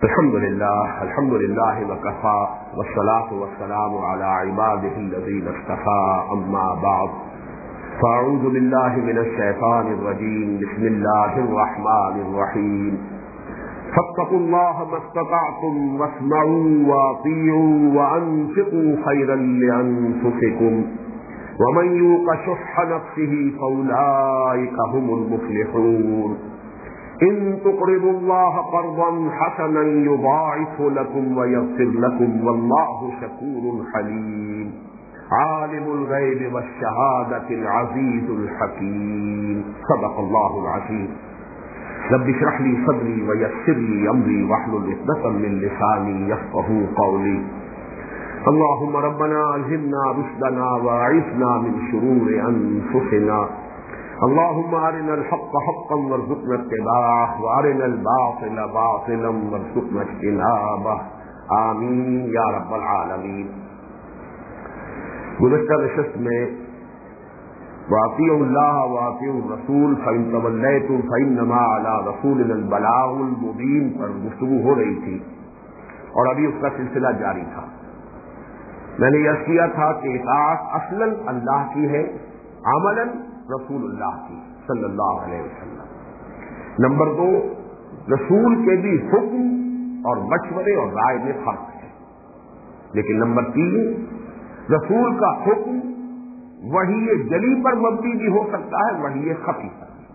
الحمد للہ وکفى والصلاة والسلام على عباده الذین اصطفى اما بعد فاعوذ باللہ من الشیطان الرجیم بسم اللہ الرحمن الرحیم فاتقوا اللہ ما استطعتم واسمعوا واطیعوا وانفقوا خیرا لانفسکم ومن یوق شح نفسه فاولئک هم المفلحون ان تقرضوا الله قرضا حسنا يضاعف لكم ويغفر لكم والله شكور حليم عالم الغيب والشهادة العزيز الحكيم صدق الله العظيم رب اشرح لي صدري ويسر لي امري واحلل عقدة من لساني يفقهوا قولي اللهم ربنا الهمنا رشدنا واعصمنا من شرور انفسنا اللهم ارنا الحق حقا وارزقنا اتباعه وارنا الباطل باطلا وارزقنا اجتنابه آمین یا رب العالمین۔ گزشتہ نشست میں واطیعوا اللہ واطیعوا الرسول فإن توليتم فإنما على رسولنا البلاغ المبین پر گفتگو ہو رہی تھی اور ابھی اس کا سلسلہ جاری تھا۔ میں نے یہ کیا تھا کہ اطاعت اصلاً اللہ کی ہے، عملاً رسول اللہ کی صلی اللہ علیہ وسلم۔ نمبر 2، رسول کے بھی حکم اور مشورے اور رائے میں فرق ہے، لیکن نمبر 3، رسول کا حکم وحی جلی پر مبنی بھی ہو سکتا ہے، وحی خفی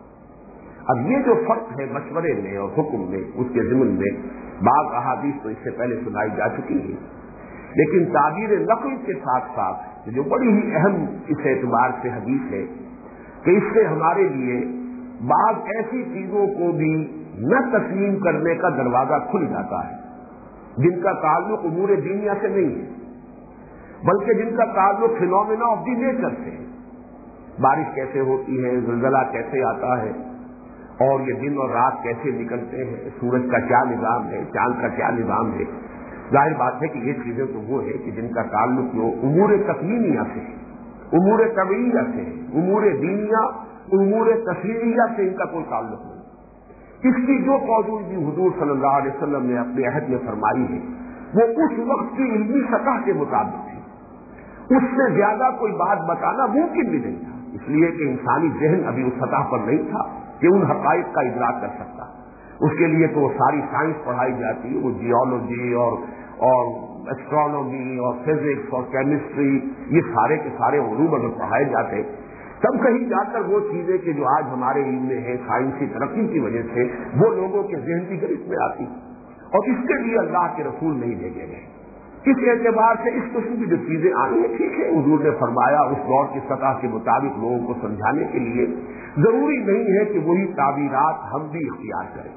پر۔ اب یہ جو فرق ہے مشورے میں اور حکم میں، اس کے ضمن میں بعض احادیث تو اس سے پہلے سنائی جا چکی ہے، لیکن تعبیر نقل کے ساتھ ساتھ جو بڑی ہی اہم اس اعتبار سے حدیث ہے کہ اس سے ہمارے لیے بعض ایسی چیزوں کو بھی نہ تسلیم کرنے کا دروازہ کھل جاتا ہے جن کا تعلق امور دینیا سے نہیں ہے، بلکہ جن کا تعلق فینومینا آف دی نیچر سے۔ بارش کیسے ہوتی ہے، زلزلہ کیسے آتا ہے، اور یہ دن اور رات کیسے نکلتے ہیں، سورج کا کیا نظام ہے، چاند کا کیا نظام ہے۔ ظاہر بات ہے کہ یہ چیزیں تو وہ ہے کہ جن کا تعلق جو امور تکوینیہ سے، امور طبعیہ سے، امور دینیا، امور تشریعیہ سے ان کا کوئی تعلق نہیں۔ اس کی جو موجودگی حضور صلی اللہ علیہ وسلم نے اپنے عہد میں فرمائی ہے وہ اس وقت کی علمی سطح کے مطابق تھی، اس سے زیادہ کوئی بات بتانا ممکن بھی نہیں تھا، اس لیے کہ انسانی ذہن ابھی اس سطح پر نہیں تھا کہ ان حقائق کا ادراک کر سکتا۔ اس کے لیے تو وہ ساری سائنس پڑھائی جاتی ہے، وہ جیولوجی اور ایسٹرونومی اور فزکس اور کیمسٹری، یہ سارے کے سارے علوم اگر پڑھائے جاتے تب کہیں جا کر وہ چیزیں کہ جو آج ہمارے علم میں ہیں سائنسی ترقی کی وجہ سے وہ لوگوں کے ذہن کی گرفت میں آتی، اور اس کے لیے اللہ کے رسول نہیں بھیجے گئے۔ اس اعتبار سے اس قسم کی جو چیزیں آئی ہیں ٹھیک ہے، حضور نے فرمایا اس دور کی سطح کے مطابق لوگوں کو سمجھانے کے لیے، ضروری نہیں ہے کہ وہی تعبیرات ہم بھی اختیار کریں۔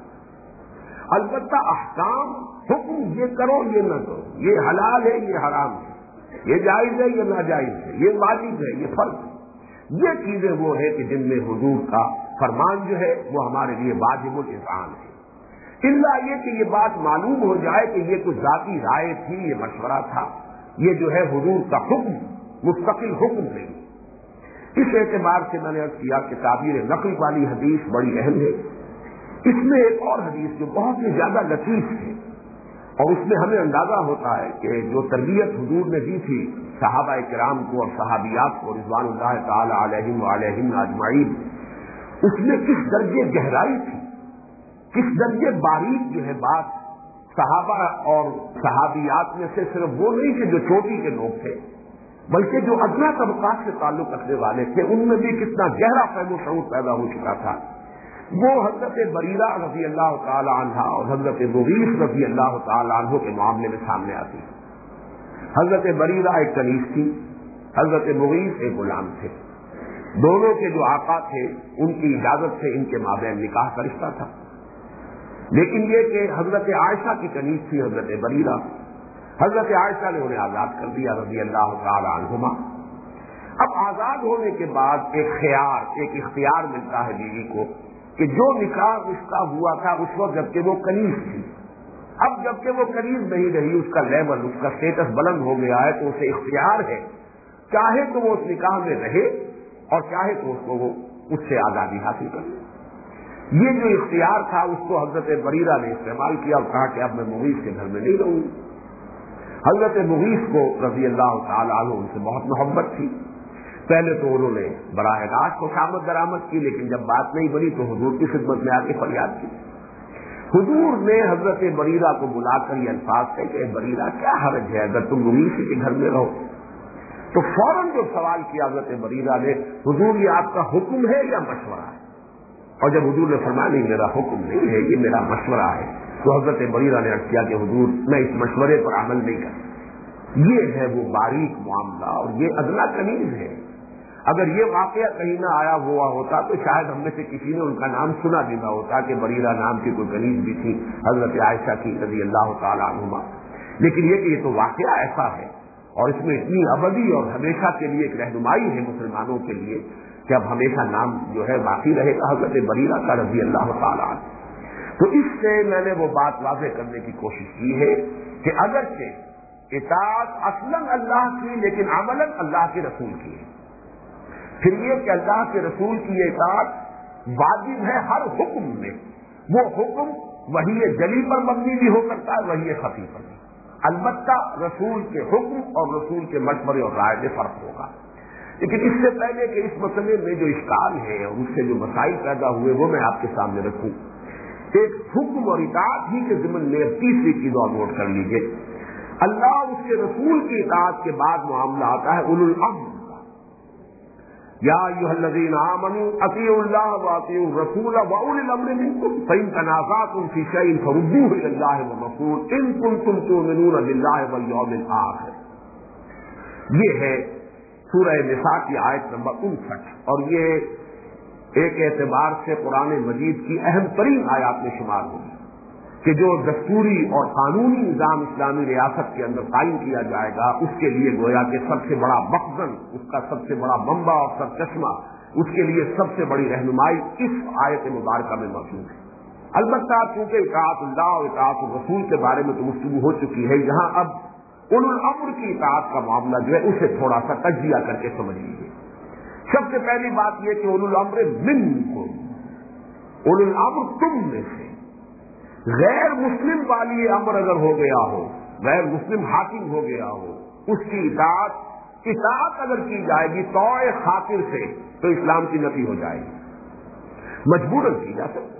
البتہ احکام، حکم یہ کرو یہ نہ کرو، یہ حلال ہے یہ حرام ہے، یہ جائز ہے یہ ناجائز ہے، یہ واجب ہے یہ فرض ہے، یہ چیزیں وہ ہے کہ جن میں حضور کا فرمان جو ہے وہ ہمارے لیے واجب الاذعان ہے۔ الا یہ کہ یہ بات معلوم ہو جائے کہ یہ کوئی ذاتی رائے تھی، یہ مشورہ تھا، یہ جو ہے حضور کا حکم مستقل حکم نہیں۔ اس اعتبار سے میں نے عرض کیا کہ تعبیر نقل والی حدیث بڑی اہم ہے۔ اس میں ایک اور حدیث جو بہت ہی زیادہ لطیف ہے، اور اس میں ہمیں اندازہ ہوتا ہے کہ جو تربیت حضور نے دی تھی صحابہ کرام کو اور صحابیات کو رضوان اللہ تعالی علیہم وعلیہم اجمعین، اس میں کس درجے گہرائی تھی، کس درجے باریک جو ہے بات صحابہ اور صحابیات میں سے صرف وہ نہیں کہ جو چوٹی کے لوگ تھے، بلکہ جو ادنا طبقات سے تعلق رکھنے والے تھے ان میں بھی کتنا گہرا فہم و شعور پیدا ہو چکا تھا۔ وہ حضرت بریرہ رضی اللہ تعالی عنہ اور حضرت مغیث رضی اللہ تعالی عنہ کے معاملے میں سامنے آتی ہے۔ حضرت بریرہ ایک کنیز تھی، حضرت مغیث ایک غلام تھے، دونوں کے جو آقا تھے ان کی اجازت سے ان کے مابین نکاح کا رشتہ تھا، لیکن یہ کہ حضرت عائشہ کی کنیز تھی حضرت بریرہ، حضرت عائشہ نے انہیں آزاد کر دیا رضی اللہ تعالی عنہما۔ اب آزاد ہونے کے بعد ایک اختیار ملتا ہے بیوی کو کہ جو نکاح رشتہ ہوا تھا اس وقت جبکہ وہ کنیز تھی، اب جبکہ وہ کنیز نہیں رہی، اس کا لیول، اس کا اسٹیٹس بلند ہو گیا ہے، تو اسے اختیار ہے، چاہے تو وہ اس نکاح میں رہے اور چاہے تو اس کو وہ اس سے آزادی حاصل کر لے۔ یہ جو اختیار تھا اس کو حضرت بریرہ نے استعمال کیا اور کہا کہ اب میں مغیث کے گھر میں نہیں رہوں گی. حضرت مغیث کو رضی اللہ تعالیٰ عنہ ان سے بہت محبت تھی. پہلے تو انہوں نے براہ راست خوشامد درآمد کی، لیکن جب بات نہیں بنی تو حضور کی خدمت میں آ کے فریاد کی. حضور نے حضرت بریرہ کو بلا کر یہ الفاظ کہے کہ بریرہ کیا حرج ہے اگر تم مغیث کے گھر میں رہو. تو فوراً جو سوال کیا حضرت بریرہ نے، حضور یہ آپ کا حکم ہے یا مشورہ ہے؟ اور جب حضور نے فرمایا نہیں میرا حکم نہیں ہے، یہ میرا مشورہ ہے، تو حضرت بریرہ نے عرض کیا کہ حضور میں اس مشورے پر عمل نہیں کرتا. یہ ہے وہ باریک معاملہ اور یہ ادنیٰ کنیز ہے. اگر یہ واقعہ کہیں نہ آیا ہوا ہوتا تو شاید ہم میں سے کسی نے ان کا نام سنا بھی نہ ہوتا کہ بریرہ نام کی کوئی کنیز بھی تھی حضرت عائشہ کی رضی اللہ تعالیٰ عنہما. لیکن یہ کہ یہ تو واقعہ ایسا ہے اور اس میں اتنی ابدی اور ہمیشہ کے لیے ایک رہنمائی ہے مسلمانوں کے لیے کہ اب ہمیشہ نام جو ہے باقی رہے گا حضرت بریرہ کا رضی اللہ تعالیٰ عنہ. تو اس سے میں نے وہ بات واضح کرنے کی کوشش کی ہے کہ اگرچہ اطاعت اصلاً اللہ کی لیکن عملاً اللہ کے رسول کی ہے. پھر یہ کہ اللہ کے رسول کی اطاعت واجب ہے ہر حکم میں. وہ حکم وحی جلی پر مبنی بھی ہو سکتا ہے، وحی خفی پر بھی. البتہ رسول کے حکم اور رسول کے مشورے اور رائے میں فرق ہوگا. لیکن اس سے پہلے کہ اس مسئلے میں جو اشکال ہے اور اس سے جو مسائل پیدا ہوئے وہ میں آپ کے سامنے رکھوں، ایک حکم اور اطاعت ہی کے ضمن میں تیسری چیز اور نوٹ کر لیجیے. اللہ اور اس کے رسول کی اطاعت کے بعد معاملہ آتا ہے اولو الامر. یا ایھا الذین آمنوا اطیعوا اللہ واطیعوا الرسول واولی الامر منکم فإن تنازعتم فی شیء فردوہ الی اللہ والرسول ان کنتم تؤمنون باللہ والیوم الآخر. یہ ہے سورہ نساء کی آیت نمبر 59 اور یہ ایک اعتبار سے قرآن مجید کی اہم ترین آیات میں شمار ہوگی کہ جو دستوری اور قانونی نظام اسلامی ریاست کے اندر قائم کیا جائے گا اس کے لیے گویا کہ سب سے بڑا مخزن، اس کا سب سے بڑا منبع اور سرچشمہ، اس کے لیے سب سے بڑی رہنمائی اس آیت مبارکہ میں موجود ہے. البتہ چونکہ اطاعت اللہ اور اطاعت الرسول کے بارے میں تو گفتگو ہو چکی ہے، یہاں اب اولو الامر کی اطاعت کا معاملہ جو ہے اسے تھوڑا سا تجزیہ کر کے سمجھ لیجیے. سب سے پہلی بات یہ کہ اولو الامر منکم، اولو الامر تم میں سے. غیر مسلم والی امر اگر ہو گیا ہو، غیر مسلم حاکم ہو گیا ہو، اس کی اطاعت اگر کی جائے گی طوع خاطر سے تو اسلام کی نفی ہو جائے گی. مجبوراً کی جا سکتی.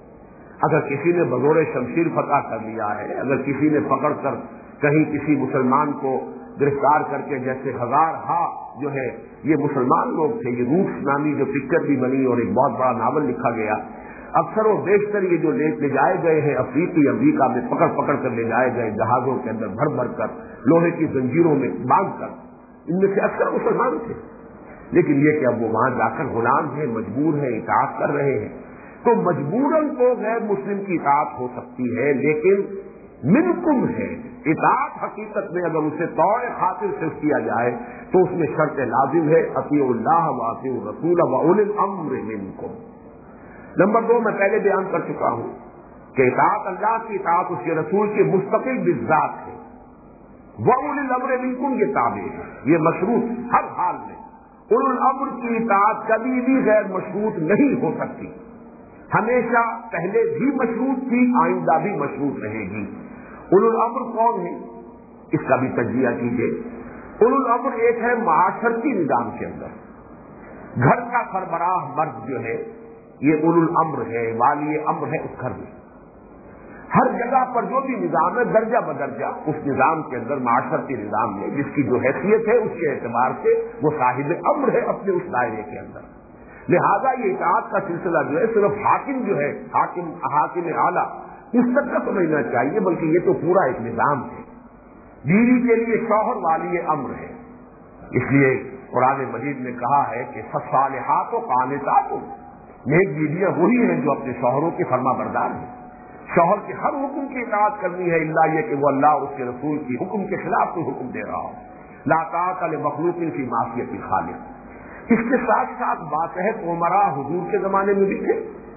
اگر کسی نے بزور شمشیر فتح کر لیا ہے، اگر کسی نے پکڑ کر کہیں کسی مسلمان کو گرفتار کر کے، جیسے ہزار جو ہے یہ مسلمان لوگ تھے، یہ روٹس نامی جو پکچر بھی بنی اور ایک بہت بڑا ناول لکھا گیا، اکثر و بیشتر یہ جو لے جائے گئے ہیں امریکہ میں پکڑ کر لے جائے گئے جہازوں کے اندر بھر کر لوہے کی زنجیروں میں باندھ کر، ان میں سے اکثر مسلمان تھے. لیکن یہ کہ اب وہ وہاں جا کر غلام ہیں، مجبور ہیں، اطاعت کر رہے ہیں، تو مجبوراً تو غیر مسلم کی اطاعت ہو سکتی ہے، لیکن منکم ہے. اطاعت حقیقت میں اگر اسے طوع خاطر سے کیا جائے تو اس میں شرط لازم ہے اطیعوا اللہ واطیعوا الرسول واولی الامر منکم. نمبر 2 میں پہلے بیان کر چکا ہوں کہ اطاعت اللہ کی اطاعت اس کے رسول کی مستقل بالذات ہے. وَأُولِي الْأَمْرِ مِنْكُمْ یہ تابع ہے، یہ مشروط ہر حال میں. اولو الامر کی اطاعت کبھی بھی غیر مشروط نہیں ہو سکتی، ہمیشہ پہلے بھی مشروط تھی، آئندہ بھی مشروط رہے گی. اولو الامر کون ہے اس کا بھی تجزیہ کیجیے. اولو الامر ایک ہے معاشرتی نظام کے اندر گھر کا سربراہ مرد جو ہے یہ اولو الامر ہے، والی امر ہے اس گھر میں. ہر جگہ پر جو بھی نظام ہے درجہ بدرجہ اس نظام کے اندر، معاشرتی نظام میں جس کی جو حیثیت ہے اس کے اعتبار سے وہ صاحب امر ہے اپنے اس دائرے کے اندر. لہذا یہ اطاعت کا سلسلہ جو ہے صرف حاکم جو ہے حاکم اعلیٰ اس تک کا سمجھنا چاہیے، بلکہ یہ تو پورا ایک نظام ہے. بیوی کے لیے شوہر والی امر ہے، اس لیے قرآن مجید نے کہا ہے کہ فالصالحات قانتات، نیک بیویاں وہی ہیں جو اپنے شوہروں کے فرما بردار ہیں. شوہر کے ہر حکم کی اطاعت کرنی ہے الا یہ کہ وہ اللہ اور اس کے رسول کی حکم کے خلاف کوئی حکم دے رہا ہو. لا طاعۃ لمخلوق فی معصیۃ الخالق. اس کے ساتھ ساتھ ماتحت عمراء حضور کے زمانے میں بھی تھے.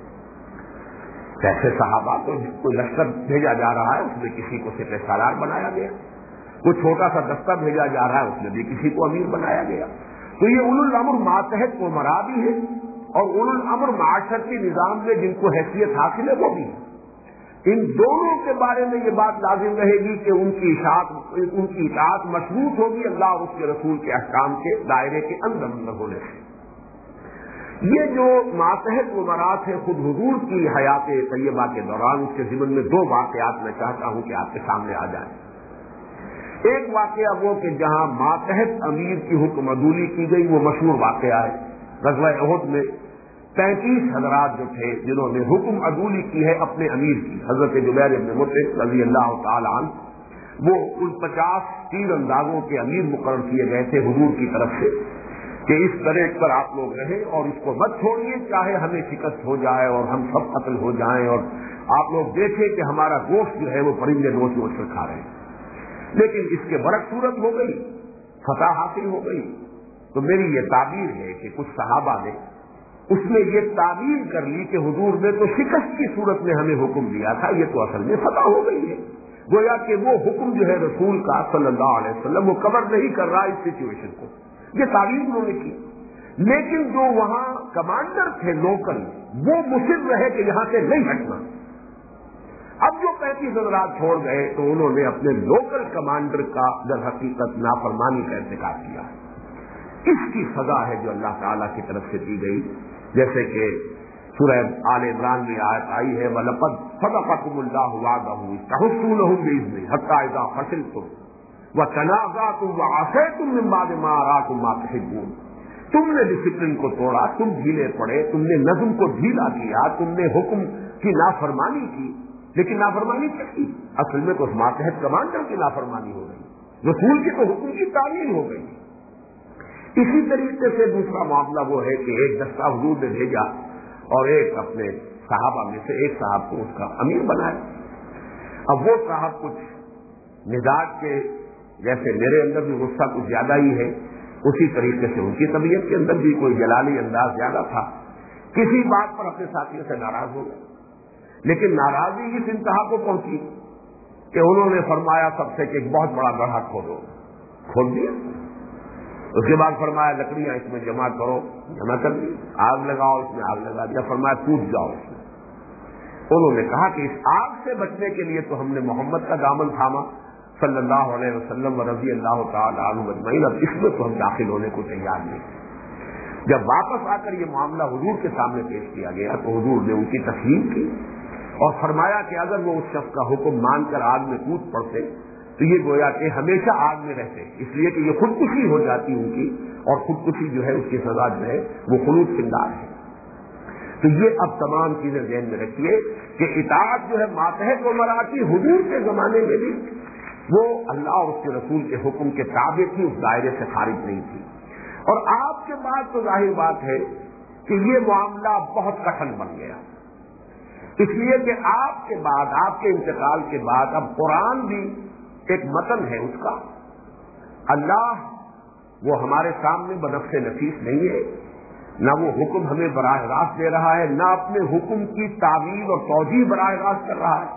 ایسے صحابہ کو کوئی لشکر بھیجا جا رہا ہے اس میں کسی کو سپہ سالار بنایا گیا، کوئی چھوٹا سا دستہ بھیجا جا رہا ہے اس میں بھی کسی کو امیر بنایا گیا. تو یہ اولو الامر ماتحت عمراء بھی ہے اور اولو الامر معاشرتی نظام میں جن کو حیثیت حاصل ہے وہ بھی ہیں. ان دونوں کے بارے میں یہ بات لازم رہے گی کہ ان کی اطاعت مشروط ہوگی اللہ اور اس کے رسول کے احکام کے دائرے کے اندر ہونے سے. یہ جو ماتحت ممرات ہے خود حضور کی حیات طیبہ کے دوران، اس کے ضمن میں دو واقعات میں چاہتا ہوں کہ آپ کے سامنے آ جائیں. ایک واقعہ وہ کہ جہاں ماتحت امیر کی حکم عدولی کی گئی، وہ مشہور واقعہ ہے. غزوہ احد میں 35 حضرات جو تھے جنہوں نے حکم عدولی کی ہے اپنے امیر کی، حضرت جبیر بن مطعم رضی اللہ تعالی عنہ، وہ کل 50 تیر اندازوں کے امیر مقرر کیے گئے تھے حضور کی طرف سے کہ اس طرح پر آپ لوگ رہیں اور اس کو مت چھوڑیے چاہے ہمیں شکست ہو جائے اور ہم سب قتل ہو جائیں اور آپ لوگ دیکھیں کہ ہمارا گوشت جو ہے وہ پرندے نوچ نوچ کر کھا رہے ہیں. لیکن اس کے برعکس صورت ہو گئی، فتح حاصل ہو گئی. تو میری یہ تعبیر ہے کہ کچھ صحابہ نے اس میں یہ تعبیر کر لی کہ حضور نے تو شکست کی صورت میں ہمیں حکم دیا تھا، یہ تو اصل میں فتح ہو گئی ہے. گویا کہ وہ حکم جو ہے رسول کا صلی اللہ علیہ وسلم وہ کور نہیں کر رہا اس سچویشن کو. یہ تعبیر انہوں نے کی. لیکن جو وہاں کمانڈر تھے لوکل، وہ مصر رہے کہ یہاں سے نہیں ہٹنا. اب جو 35 حضرات چھوڑ گئے تو انہوں نے اپنے لوکل کمانڈر کا در حقیقت نافرمانی کا ارتکاب کیا. اس کی سزا ہے جو اللہ تعالیٰ کی طرف سے دی گئی، جیسے کہ سورہ آل عمران میں آیت آئی ہے وَلَقَدْ صَدَقَكُمُ اللَّهُ وَعْدَهُ إِذْ تَحُسُّونَهُم بِإِذْنِهِ حَتَّىٰ إِذَا فَشِلْتُمْ وَتَنَازَعْتُمْ وَعَصَيْتُمْ مِن بَعْدِ مَا أَرَاكُم مَّا تُحِبُّونَ. تم نے ڈسپلن کو توڑا، تم ڈھیلے پڑے، تم نے نظم کو ڈھیلا کیا، تم نے حکم کی نافرمانی کی. لیکن نافرمانی کیا کی؟ اصل میں تو ماتحت کمانڈر کی نافرمانی ہو گئی، رسول کے تو حکم کی تعمیل ہو گئی. اسی طریقے سے دوسرا معاملہ وہ ہے کہ ایک دستہ حضور نے بھیجا اور ایک اپنے صحابہ میں سے ایک صاحب کو اس کا امیر بنایا. اب وہ صاحب کچھ مزاج کے، جیسے میرے اندر بھی غصہ کچھ زیادہ ہی ہے، اسی طریقے سے ان کی طبیعت کے اندر بھی کوئی جلالی انداز زیادہ تھا. کسی بات پر اپنے ساتھیوں سے ناراض ہو گئے، لیکن ناراضی اس انتہا کو پہنچی کہ انہوں نے فرمایا سب سے کہ ایک بہت بڑا گڑھا کھودو. کھود دیا. اس کے بعد فرمایا لکڑیاں اس میں جمع کرو، جمع کر دی. آگ لگاؤ، اس میں آگ لگا دیا. فرمایا ٹوٹ جاؤ اس میں. انہوں نے کہا کہ اس آگ سے بچنے کے لیے تو ہم نے محمد کا دامن تھاما صلی اللہ علیہ وسلم و رضی اللہ تعالی عنہ اجمعین، اب اس میں تو ہم داخل ہونے کو تیار نہیں. جب واپس آ کر یہ معاملہ حضور کے سامنے پیش کیا گیا تو حضور نے ان کی تسلیم کی اور فرمایا کہ اگر وہ اس شخص کا حکم مان کر آگ میں کود پڑتے تو یہ گویا کہ ہمیشہ آگ میں رہتے، اس لیے کہ یہ خودکشی ہو جاتی ان کی، اور خودکشی جو ہے اس کی سزا جو ہے وہ خلود فنار ہے. تو یہ اب تمام چیزیں ذہن میں رکھیے کہ اطاعت جو ہے ماتحت و مراتی حضور کے زمانے میں بھی وہ اللہ اور اس کے رسول کے حکم کے تابع تھی، اس دائرے سے خارج نہیں تھی. اور آپ کے بعد تو ظاہر بات ہے کہ یہ معاملہ بہت کٹھن بن گیا، اس لیے کہ آپ کے بعد، آپ کے انتقال کے بعد اب قرآن بھی ایک متن ہے اس کا. اللہ وہ ہمارے سامنے بنفس نفیس نہیں ہے، نہ وہ حکم ہمیں براہ راست دے رہا ہے، نہ اپنے حکم کی تعویل اور توجیہ براہ راست کر رہا ہے.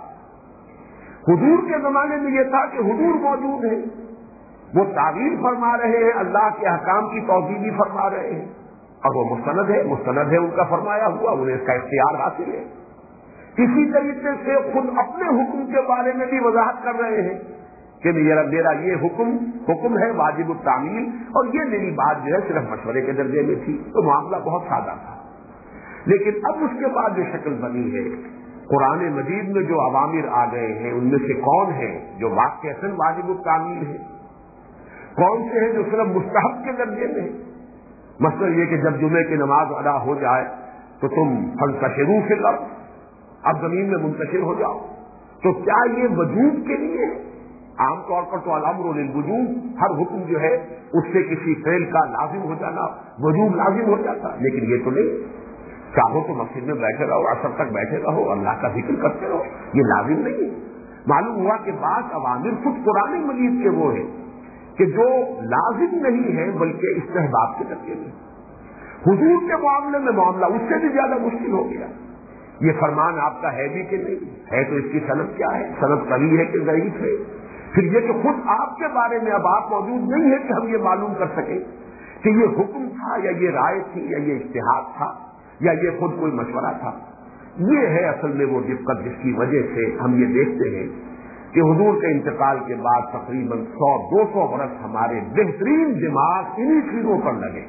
حضور کے زمانے میں یہ تھا کہ حضور موجود ہیں، وہ تعویل فرما رہے ہیں، اللہ کے احکام کی توجیہ بھی فرما رہے ہیں، اور وہ مستند ہے ان کا فرمایا ہوا، انہیں اس کا اختیار حاصل ہے. اسی طریقے سے خود اپنے حکم کے بارے میں بھی وضاحت کر رہے ہیں کہ میرا یہ حکم ہے واجب التعمیل، اور یہ میری بات جو ہے صرف مشورے کے درجے میں تھی. تو معاملہ بہت سادہ تھا. لیکن اب اس کے بعد جو شکل بنی ہے، قرآن مجید میں جو اوامر آ گئے ہیں ان میں سے کون ہیں جو واقعتاً واجب التعمیل ہے، کون سے ہیں جو صرف مستحب کے درجے میں ہیں. مثلا یہ کہ جب جمعے کی نماز ادا ہو جائے تو تم فانتشروا فی الارض، اب زمین میں منتشر ہو جاؤ. تو کیا یہ وجوب کے لیے ہے؟ عام طور پر تو الامر للوجوب، ہر حکم جو ہے اس سے کسی فعل کا لازم ہو جانا وجوب لازم ہو جاتا، لیکن یہ تو نہیں. چاہو تو مسجد میں بیٹھے رہو، عصر تک بیٹھے رہو، اللہ کا ذکر کرتے رہو، یہ لازم نہیں. معلوم ہوا کہ بعض اوامر خود قرآن مجید کے وہ ہیں کہ جو لازم نہیں ہے بلکہ استحباب کے درجے میں. حضور کے معاملے میں معاملہ اس سے بھی زیادہ مشکل ہو گیا. یہ فرمان آپ کا ہے بھی کہ نہیں ہے، تو اس کی سند کیا ہے، سند قوی ہے کہ ضعیف ہے. پھر یہ کہ خود آپ کے بارے میں اب آپ موجود نہیں ہے کہ ہم یہ معلوم کر سکیں کہ یہ حکم تھا یا یہ رائے تھی یا یہ اجتہاد تھا. یا یہ خود کوئی مشورہ تھا؟ یہ ہے اصل میں وہ دقت جس کی وجہ سے ہم یہ دیکھتے ہیں کہ حضور کے انتقال کے بعد تقریباً 100-200 برس ہمارے بہترین دماغ انہی چیزوں پر لگے،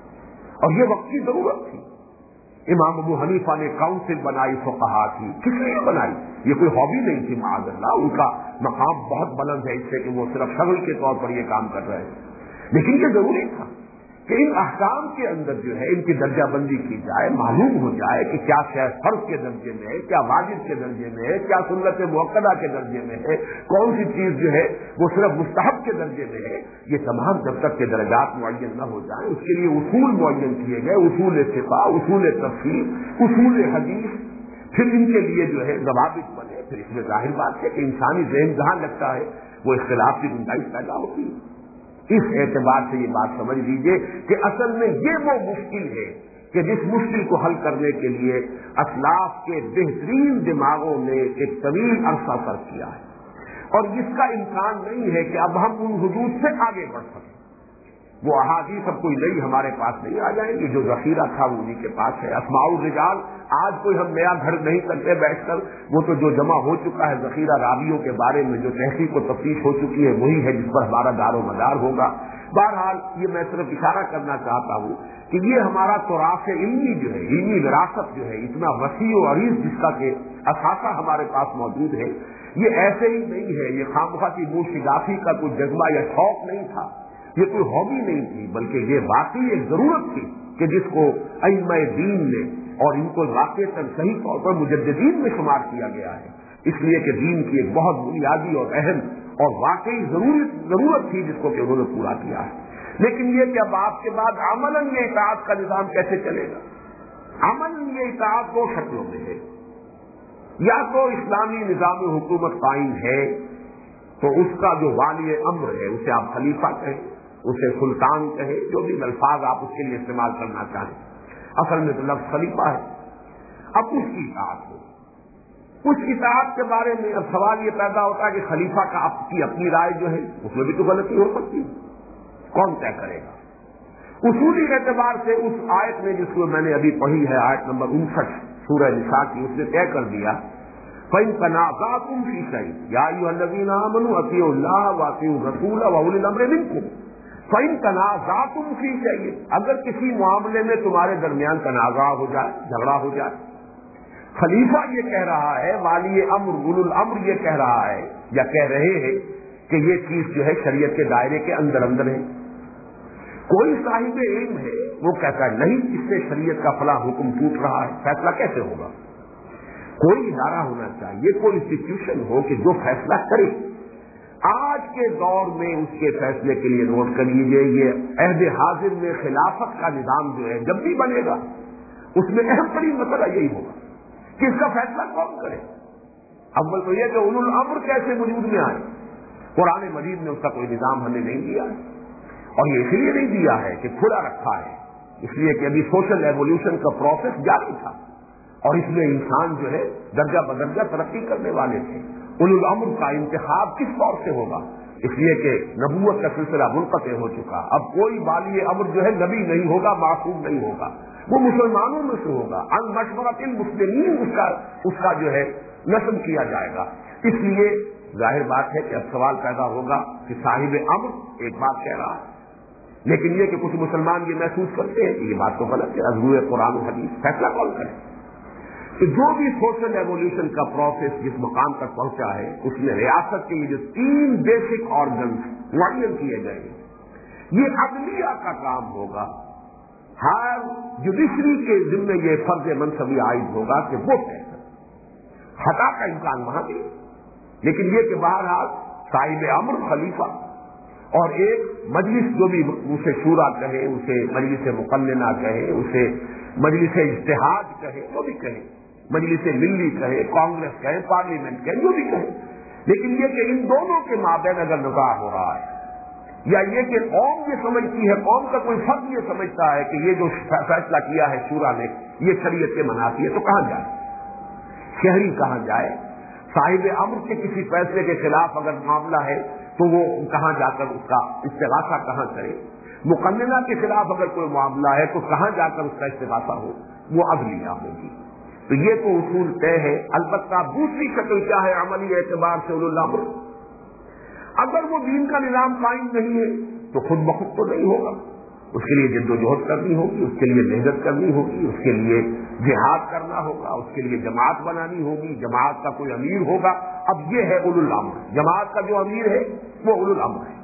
اور یہ وقت کی ضرورت تھی۔ امام ابو حنیفہ نے کاؤنسل بنائی فقہا کی، کس لیے بنائی؟ یہ کوئی ہابی نہیں تھی معاذ اللہ، ان کا مقام بہت بلند ہے اس سے کہ وہ صرف شغل کے طور پر یہ کام کر رہے ہیں، لیکن یہ ضروری تھا کہ ان احکام کے اندر جو ہے ان کی درجہ بندی کی جائے، معلوم ہو جائے کہ کیا شے فرض کے درجے میں ہے، کیا واجب کے درجے میں ہے، کیا سنت مؤکدہ کے درجے میں ہے، کون سی چیز جو ہے وہ صرف مستحب کے درجے میں ہے۔ یہ تمام جب تک کے درجات معین نہ ہو جائیں اس کے لیے اصول معین کیے گئے، اصول فقہ، اصول تفسیر، اصول حدیث، پھر ان کے لیے جو ہے ضوابط بنے، پھر اس میں ظاہر بات ہے کہ انسانی ذہن جہاں لگتا ہے وہ اختلاف کی گنجائش پیدا ہوتی ہے۔ اس اعتبار سے یہ بات سمجھ لیجئے کہ اصل میں یہ وہ مشکل ہے کہ جس مشکل کو حل کرنے کے لیے اسلاف کے بہترین دماغوں نے ایک طویل عرصہ صرف کیا ہے، اور جس کا امکان نہیں ہے کہ اب ہم ان حدود سے آگے بڑھ سکیں۔ وہ احادیث اب کوئی نئی ہمارے پاس نہیں آ جائیں گی، جو ذخیرہ تھا وہ انہی کے پاس ہے۔ اسماء الرجال آج کوئی ہم نیا گھر نہیں کرتے بیٹھ کر، وہ تو جو جمع ہو چکا ہے ذخیرہ راویوں کے بارے میں جو تحقیق و تفتیش ہو چکی ہے وہی ہے جس پر ہمارا دار و مدار ہوگا۔ بہرحال یہ میں صرف اشارہ کرنا چاہتا ہوں کہ یہ ہمارا تراث علمی جو ہے، علمی وراثت جو ہے اتنا وسیع و عریض جس کا کہ اثاثہ ہمارے پاس موجود ہے، یہ ایسے ہی نہیں ہے، یہ خامخواہ کی منہ شگافی کا کوئی جذبہ یا شوق نہیں تھا، یہ کوئی ہابی نہیں تھی، بلکہ یہ واقعی ایک ضرورت تھی کہ جس کو ائمہ دین نے، اور ان کو واقعتاً صحیح طور پر مجددین میں شمار کیا گیا ہے، اس لیے کہ دین کی ایک بہت بنیادی اور اہم اور واقعی ضرورت تھی جس کو کہ انہوں نے پورا کیا ہے۔ لیکن یہ کہ اب آپ کے بعد عملاً یہ اطاعت کا نظام کیسے چلے گا؟ عملاً یہ اطاعت دو شکلوں میں ہے، یا تو اسلامی نظام حکومت قائم ہے تو اس کا جو والی امر ہے اسے آپ خلیفہ کہیں، اسے سلطان کہیں، جو بھی الفاظ آپ اس کے لیے استعمال کرنا چاہیں، اصل میں تو لفظ خلیفہ ہے۔ اب اس کی اطاعت ہو، اس اطاعت کے بارے میں اب سوال یہ پیدا ہوتا ہے کہ خلیفہ کا اپنی رائے جو ہے اس میں بھی تو غلطی ہو سکتی ہے، کون طے کرے گا؟ اصولی اعتبار سے اس آیت میں جس کو میں نے ابھی پڑھی ہے، آیت نمبر 59 سورہ نساء کی، اس نے طے کر دیا فَإِن تَنَازَعْتُمْ فِي شَيْءٍ يَا أَيُّهَا الَّذِينَ آمَنُوا أَطِيعُوا اللَّهَ وَأَطِيعُوا الرَّسُولَ وَأُولِي الْأَمْرِ مِنكُمْ فَإِن تَنَازَعْتُمْ فِي شَيْءٍ، اگر کسی معاملے میں تمہارے درمیان تنازع ہو جائے، جھگڑا ہو جائے، خلیفہ یہ کہہ رہا ہے، والی امر اولو الامر یہ کہہ رہا ہے یا کہہ رہے ہیں کہ یہ چیز جو ہے شریعت کے دائرے کے اندر ہے، کوئی صاحب علم ہے وہ کہتا ہے نہیں اس سے شریعت کا فلاں حکم ٹوٹ رہا ہے، فیصلہ کیسے ہوگا؟ کوئی ادارہ ہونا چاہیے، کوئی انسٹیٹیوشن ہو کہ جو فیصلہ کرے۔ آج کے دور میں اس کے فیصلے کے لیے نوٹ کر لیجیے، یہ عہد حاضر میں خلافت کا نظام جو ہے جب بھی بنے گا اس میں اہم ترین مسئلہ یہی ہوگا کہ اس کا فیصلہ کون کرے۔ اول تو یہ کہ اولو الامر کیسے وجود میں آئے، قرآن مجید نے اس کا کوئی نظام ہمیں نہیں دیا ہے، اور یہ اس لیے نہیں دیا ہے کہ کھلا رکھا ہے، اس لیے کہ ابھی سوشل ایوولوشن کا پروسیس جاری تھا اور اس میں انسان جو ہے درجہ بدرجہ ترقی کرنے والے تھے۔ اولو الامر کا انتخاب کس طور سے ہوگا؟ اس لیے کہ نبوت کا سلسلہ منقطع ہو چکا، اب کوئی والی امر جو ہے نبی نہیں ہوگا، معصوم نہیں ہوگا، وہ مسلمانوں میں سے ہوگا، ان مشورۃ المسلمین اس کا جو ہے نصب کیا جائے گا۔ اس لیے ظاہر بات ہے کہ اب سوال پیدا ہوگا کہ صاحب امر ایک بات کہہ رہا ہے، لیکن یہ کہ کچھ مسلمان یہ محسوس کرتے ہیں کہ یہ بات تو غلط ہے، از روئے قرآن و حدیث فیصلہ کون کرے؟ کہ جو بھی سوشل ایوولوشن کا پروسیس جس مقام تک پہنچا ہے اس میں ریاست کے جو 3 بیسک آرگنز معین کیے گئے ہیں، یہ عدلیہ کا کام ہوگا، ہر جوڈیشری کے ذمے یہ فرض منصبی عائد ہوگا کہ وہ فیصلہ، خطا کا امکان وہاں بھی، لیکن یہ کہ بہرحال صاحب امر خلیفہ اور ایک مجلس جو بھی اسے شورا کہے، اسے مجلس مقننہ کہے، اسے مجلس اجتہاد کہے، جو بھی کہے، مجلس ملی کہے، کانگریس کہے، پارلیمنٹ کہے، جو بھی کہے، لیکن یہ کہ ان دونوں کے مابین اگر نزاع ہو رہا ہے، یا یہ کہ قوم یہ سمجھتی ہے، قوم کا کوئی فرد یہ سمجھتا ہے کہ یہ جو فیصلہ کیا ہے شورا نے یہ شریعت کے منافی ہے، تو کہاں جائے؟ شہری کہاں جائے؟ صاحب امر کے کسی فیصلے کے خلاف اگر معاملہ ہے تو وہ کہاں جا کر اس کا استغاثہ کہاں کرے؟ مقننہ کے خلاف اگر کوئی معاملہ ہے تو کہاں جا کر اس کا استغاثہ ہو؟ وہ عدلیہ ہوگی. تو یہ تو اصول طے ہے. البتہ دوسری شکل کیا ہے عملی اعتبار سے اولو الامر؟ اگر وہ دین کا نظام قائم نہیں ہے تو خود بخود تو نہیں ہوگا. اس کے لیے جد و جہد کرنی ہوگی، اس کے لیے محنت کرنی ہوگی، اس کے لیے جہاد کرنا ہوگا، اس کے لیے جماعت بنانی ہوگی، جماعت کا کوئی امیر ہوگا. اب یہ ہے اولو الامر. جماعت کا جو امیر ہے وہ اولو الامر ہے.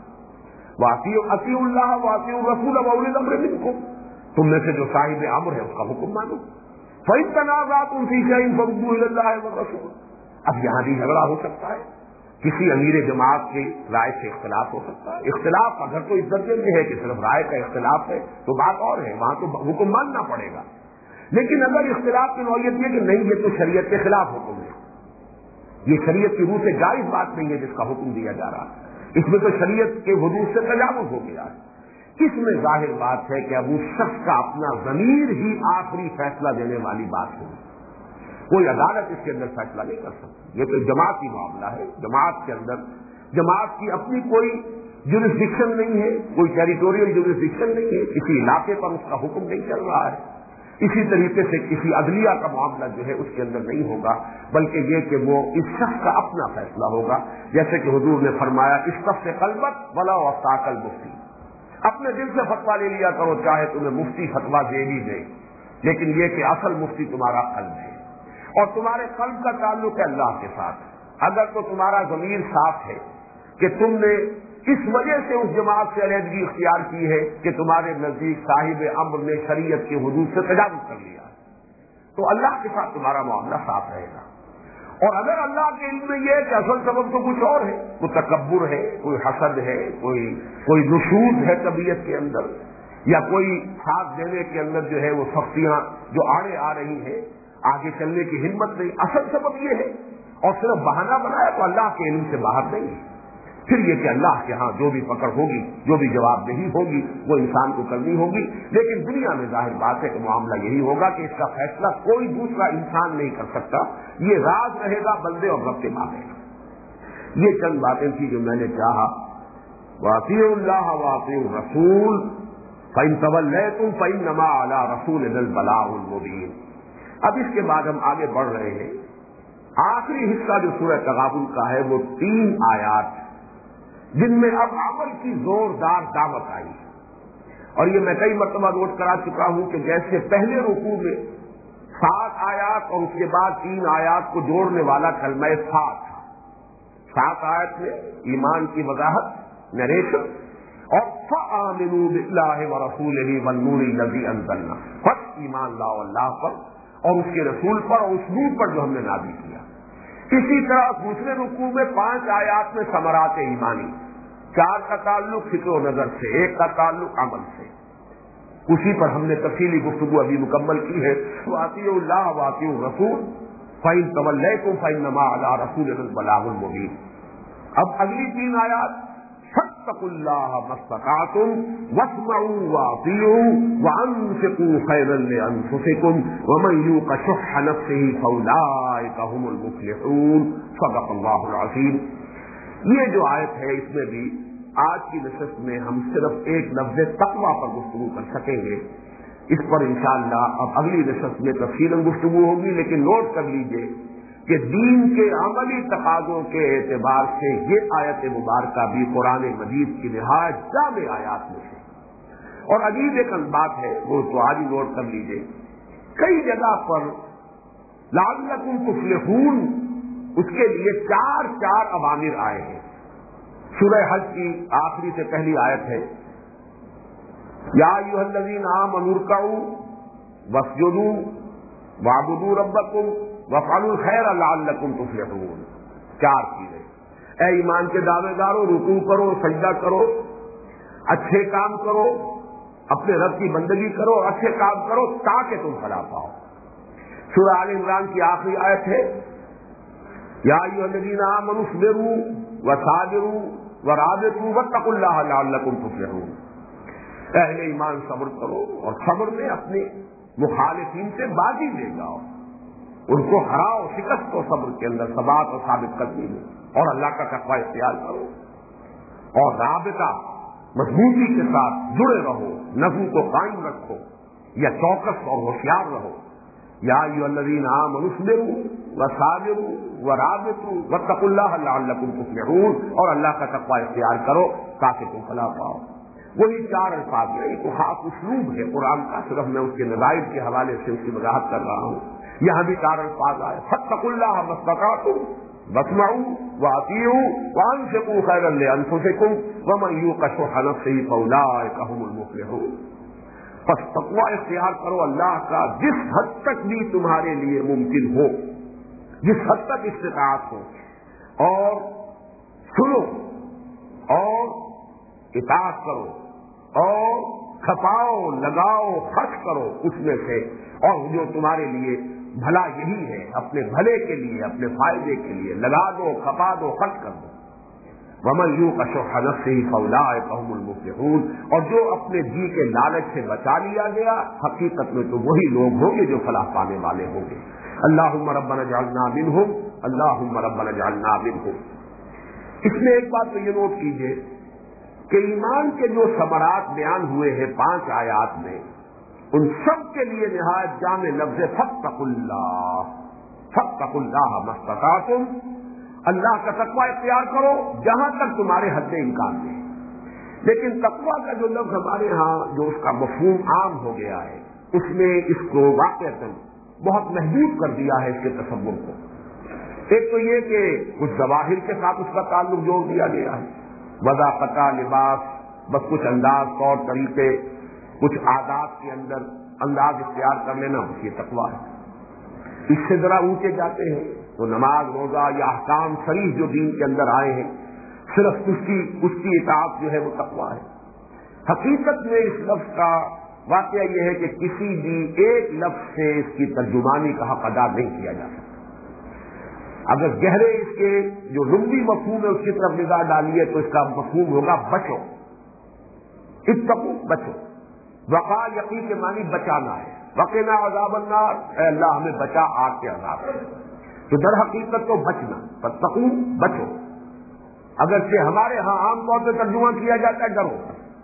اطیعوا اللہ واطیعوا الرسول واولی الامر منکم. تم میں سے جو صاحب امر ہے اس کا حکم مانو. فإن تنازعتم فی شیء فردوہ الی اللہ والرسول. اب یہاں بھی جھگڑا ہو سکتا ہے، کسی امیر جماعت کی رائے سے اختلاف ہو سکتا ہے. اختلاف اگر تو اس درجے میں ہے کہ صرف رائے کا اختلاف ہے تو بات اور ہے، وہاں تو حکم ماننا پڑے گا. لیکن اگر اختلاف کی نوعیت یہ کہ نہیں یہ تو شریعت کے خلاف حکم ہے، یہ شریعت کی روح سے جائز بات نہیں ہے جس کا حکم دیا جا رہا ہے، اس میں تو شریعت کے حدود سے تجاوز ہو گیا ہے، اس میں ظاہر بات ہے کہ اب اس شخص کا اپنا ضمیر ہی آخری فیصلہ دینے والی بات ہوگی. کوئی عدالت اس کے اندر فیصلہ نہیں کر سکتی. یہ تو جماعتی معاملہ ہے. جماعت کے اندر جماعت کی اپنی کوئی جورسڈکشن نہیں ہے، کوئی ٹیریٹوریل جورسڈکشن نہیں ہے، کسی علاقے پر اس کا حکم نہیں چل رہا ہے. اسی طریقے سے کسی عدلیہ کا معاملہ جو ہے اس کے اندر نہیں ہوگا، بلکہ یہ کہ وہ اس شخص کا اپنا فیصلہ ہوگا. جیسے کہ حضور نے فرمایا استفت قلبک ولا وفتاک المفتی. اپنے دل سے فتویٰ لے لیا کرو، چاہے تمہیں مفتی فتویٰ دے بھی دے، لیکن یہ کہ اصل مفتی تمہارا قلب ہے اور تمہارے قلب کا تعلق ہے اللہ کے ساتھ. اگر تو تمہارا ضمیر صاف ہے کہ تم نے اس وجہ سے اس جماعت سے علیحدگی اختیار کی ہے کہ تمہارے نزدیک صاحب امر نے شریعت کے حدود سے تجاوز کر لیا، تو اللہ کے ساتھ تمہارا معاملہ صاف رہے گا. اور اگر اللہ کے علم میں یہ ہے کہ اصل سبب تو کچھ اور ہے، کوئی تکبر ہے، کوئی حسد ہے، کوئی نشوز ہے طبیعت کے اندر، یا کوئی ساتھ دینے کے اندر جو ہے وہ سختیاں جو آڑے آ رہی ہیں، آگے چلنے کی ہمت نہیں، اصل سبب یہ ہے اور صرف بہانہ بنایا تو اللہ کے علم سے باہر نہیں ہے. پھر یہ کہ اللہ کے ہاں جو بھی پکڑ ہوگی، جو بھی جواب دہی ہوگی وہ انسان کو کرنی ہوگی. لیکن دنیا میں ظاہر بات ہے کہ معاملہ یہی ہوگا کہ اس کا فیصلہ کوئی دوسرا انسان نہیں کر سکتا. یہ راز رہے گا بندے اور رب کے مابین. یہ چند باتیں تھی جو میں نے چاہا. واطیعوا اللہ واطیعوا الرسول فإن توليتم فإنما على رسولنا البلاغ المبین. اب اس کے بعد ہم آگے بڑھ رہے ہیں. آخری حصہ جو سورہ تغابن کا ہے وہ 3 آیات جن میں اب عمل کی زوردار دعوت آئی. اور یہ میں کئی مرتبہ نوٹ کرا چکا ہوں کہ جیسے پہلے رکوع میں 7 آیات اور اس کے بعد 3 آیات کو جوڑنے والا کلمہ فات تھا. 7 آیت میں ایمان کی وضاحت، نریشن، اور فآمنوا باللہ ورسولہ والنور الذی انزلنا، بس ایمان لاؤ اللہ پر اور اس کے رسول پر اور اس نور پر جو ہم نے نازل کیا. اسی طرح دوسرے رکوع میں 5 آیات میں ثمرات ایمانی، 4 کا تعلق فکر و نظر سے، 1 کا تعلق عمل سے. اسی پر ہم نے تفصیلی گفتگو ابھی مکمل کی ہے. واطیعوا اللہ واطیعوا الرسول فإن توليتم فإنما على رسولنا البلاغ المبین. اب اگلی 3 آیات فاتقوا اللہ ما استطعتم واسمعوا واطیعوا وانفقوا خیرا لانفسکم ومن یوق شح نفسہ فاولئک هم المفلحون. صدق اللہ العظیم. یہ جو آیت ہے اس میں بھی آج کی نشست میں ہم صرف ایک لفظ تقویٰ پر گفتگو کر سکیں گے. اس پر انشاءاللہ اب اگلی نشست میں تفصیلاً گفتگو ہوگی. لیکن نوٹ کر لیجئے کہ دین کے عملی تقاضوں کے اعتبار سے یہ آیت مبارکہ بھی قرآن مجید کی نہایت جامع آیات میں ہے. اور عجیب ایک بات ہے وہ تو آج ہی نوٹ کر لیجئے، کئی جگہ پر لعلکم تفلحون اس کے لیے 4 اوامر آئے ہیں. سورہ حج کی آخری سے پہلی آیت ہے یا ایھا الذین آمنوا ارکعوا واسجدوا واعبدوا ربکم وافعلوا الخیر لعلکم تفلحون. 4 چیزیں. اے ایمان کے دعوے دارو، رکوع کرو، سجدہ کرو، اچھے کام کرو، اپنے رب کی بندگی کرو اور اچھے کام کرو تاکہ تم فلاح پاؤ. سورہ آل عمران کی آخری آیت ہے یا ایھا الذین آمنوا اصبروا وصابروا ورابطوا واتقوا اللہ لعلکم تفلحون. اہل ایمان صبر کرو اور صبر میں اپنے مخالفین سے بازی لے جاؤ، ان کو ہراؤ، شکست کو صبر کے اندر ثبات اور ثابت قدمی میں، اور اللہ کا تقوی اختیار کرو اور رابطہ مضبوطی کے ساتھ جڑے رہو، نظم کو قائم رکھو یا چوکس اور ہوشیار رہو یا ایھا الذین آمنوا اصبروا وصابروا ورابطوا واتقوا اللہ لعلکم تفلحون، اور اللہ کا تقوی اختیار کرو تاکہ تم فلاح پاؤ۔ وہی 4 الفاظ ہیں، ایک خاص اسلوب ہے قرآن کا، صرف میں اس کے نظائر کے حوالے سے اس کی وضاحت کر رہا ہوں۔ یہاں بھی 4 الفاظ آئے، فاتقوا اللہ ما استطعتم واسمعوا واطیعوا وانفقوا خیرا لانفسکم ومن یوق شح نفسہ فاولئک هم المفلحون۔ پس تقوی اختیار کرو اللہ کا جس حد تک بھی تمہارے لیے ممکن ہو، جس حد تک استطاعت ہو، اور سنو اور اطاعت کرو اور کھپاؤ لگاؤ خرچ کرو اس میں سے، اور جو تمہارے لیے بھلا یہی ہے، اپنے بھلے کے لیے، اپنے فائدے کے لیے لگا دو، کھپا دو، خرچ کر دو۔ وَمَن يُوقَ شُحَّ نَفْسِهِ فَأُولَٰئِكَ هُمُ الْمُفْلِحُونَ، اور جو اپنے جی کے لالچ سے بچا لیا گیا، حقیقت میں تو وہی لوگ ہوں گے جو فلاح پانے والے ہوں گے۔ اللہم ربنا اجعلنا منہم، اللہم ربنا اجعلنا منہم۔ اس میں ایک بات تو یہ نوٹ کیجئے کہ ایمان کے جو ثمرات بیان ہوئے ہیں 5 آیات میں، ان سب کے لیے نہایت جامع لفظ فاتقوا اللہ، فاتقوا اللہ ما استطعتم، اللہ کا تقوی اختیار کرو جہاں تک تمہارے حد امکان میں۔ لیکن تقوی کا جو لفظ ہمارے ہاں جو اس کا مفہوم عام ہو گیا ہے، اس میں اس کو واقعتاً بہت محدود کر دیا ہے اس کے تصور کو۔ ایک تو یہ کہ کچھ ظواہر کے ساتھ اس کا تعلق جوڑ دیا گیا ہے، وضاقتہ لباس، بس کچھ انداز طور طریقے، کچھ عادات کے اندر انداز اختیار کر لینا، بس یہ تقویٰ ہے۔ اس سے ذرا اونچے جاتے ہیں تو نماز روزہ یا احکام صریح جو دین کے اندر آئے ہیں، صرف اس کی اطاعت جو ہے وہ تقویٰ ہے۔ حقیقت میں اس لفظ کا واقعہ یہ ہے کہ کسی بھی ایک لفظ سے اس کی ترجمانی کا حق ادا نہیں کیا جا سکتا۔ اگر گہرے اس کے جو لمبی مفہوم ہے اس کی طرف نگاہ ڈالیے تو اس کا مفہوم ہوگا بچو، اتقوا، بچو۔ وقا یقین کے معنی بچانا ہے، وقنا عذاب النار، اے اللہ ہمیں بچا آگ کے عذاب سے۔ تو در حقیقت تو بچنا، فاتقوا، بچو۔ اگرچہ ہمارے ہاں عام طور پہ ترجمہ کیا جاتا ہے ڈرو،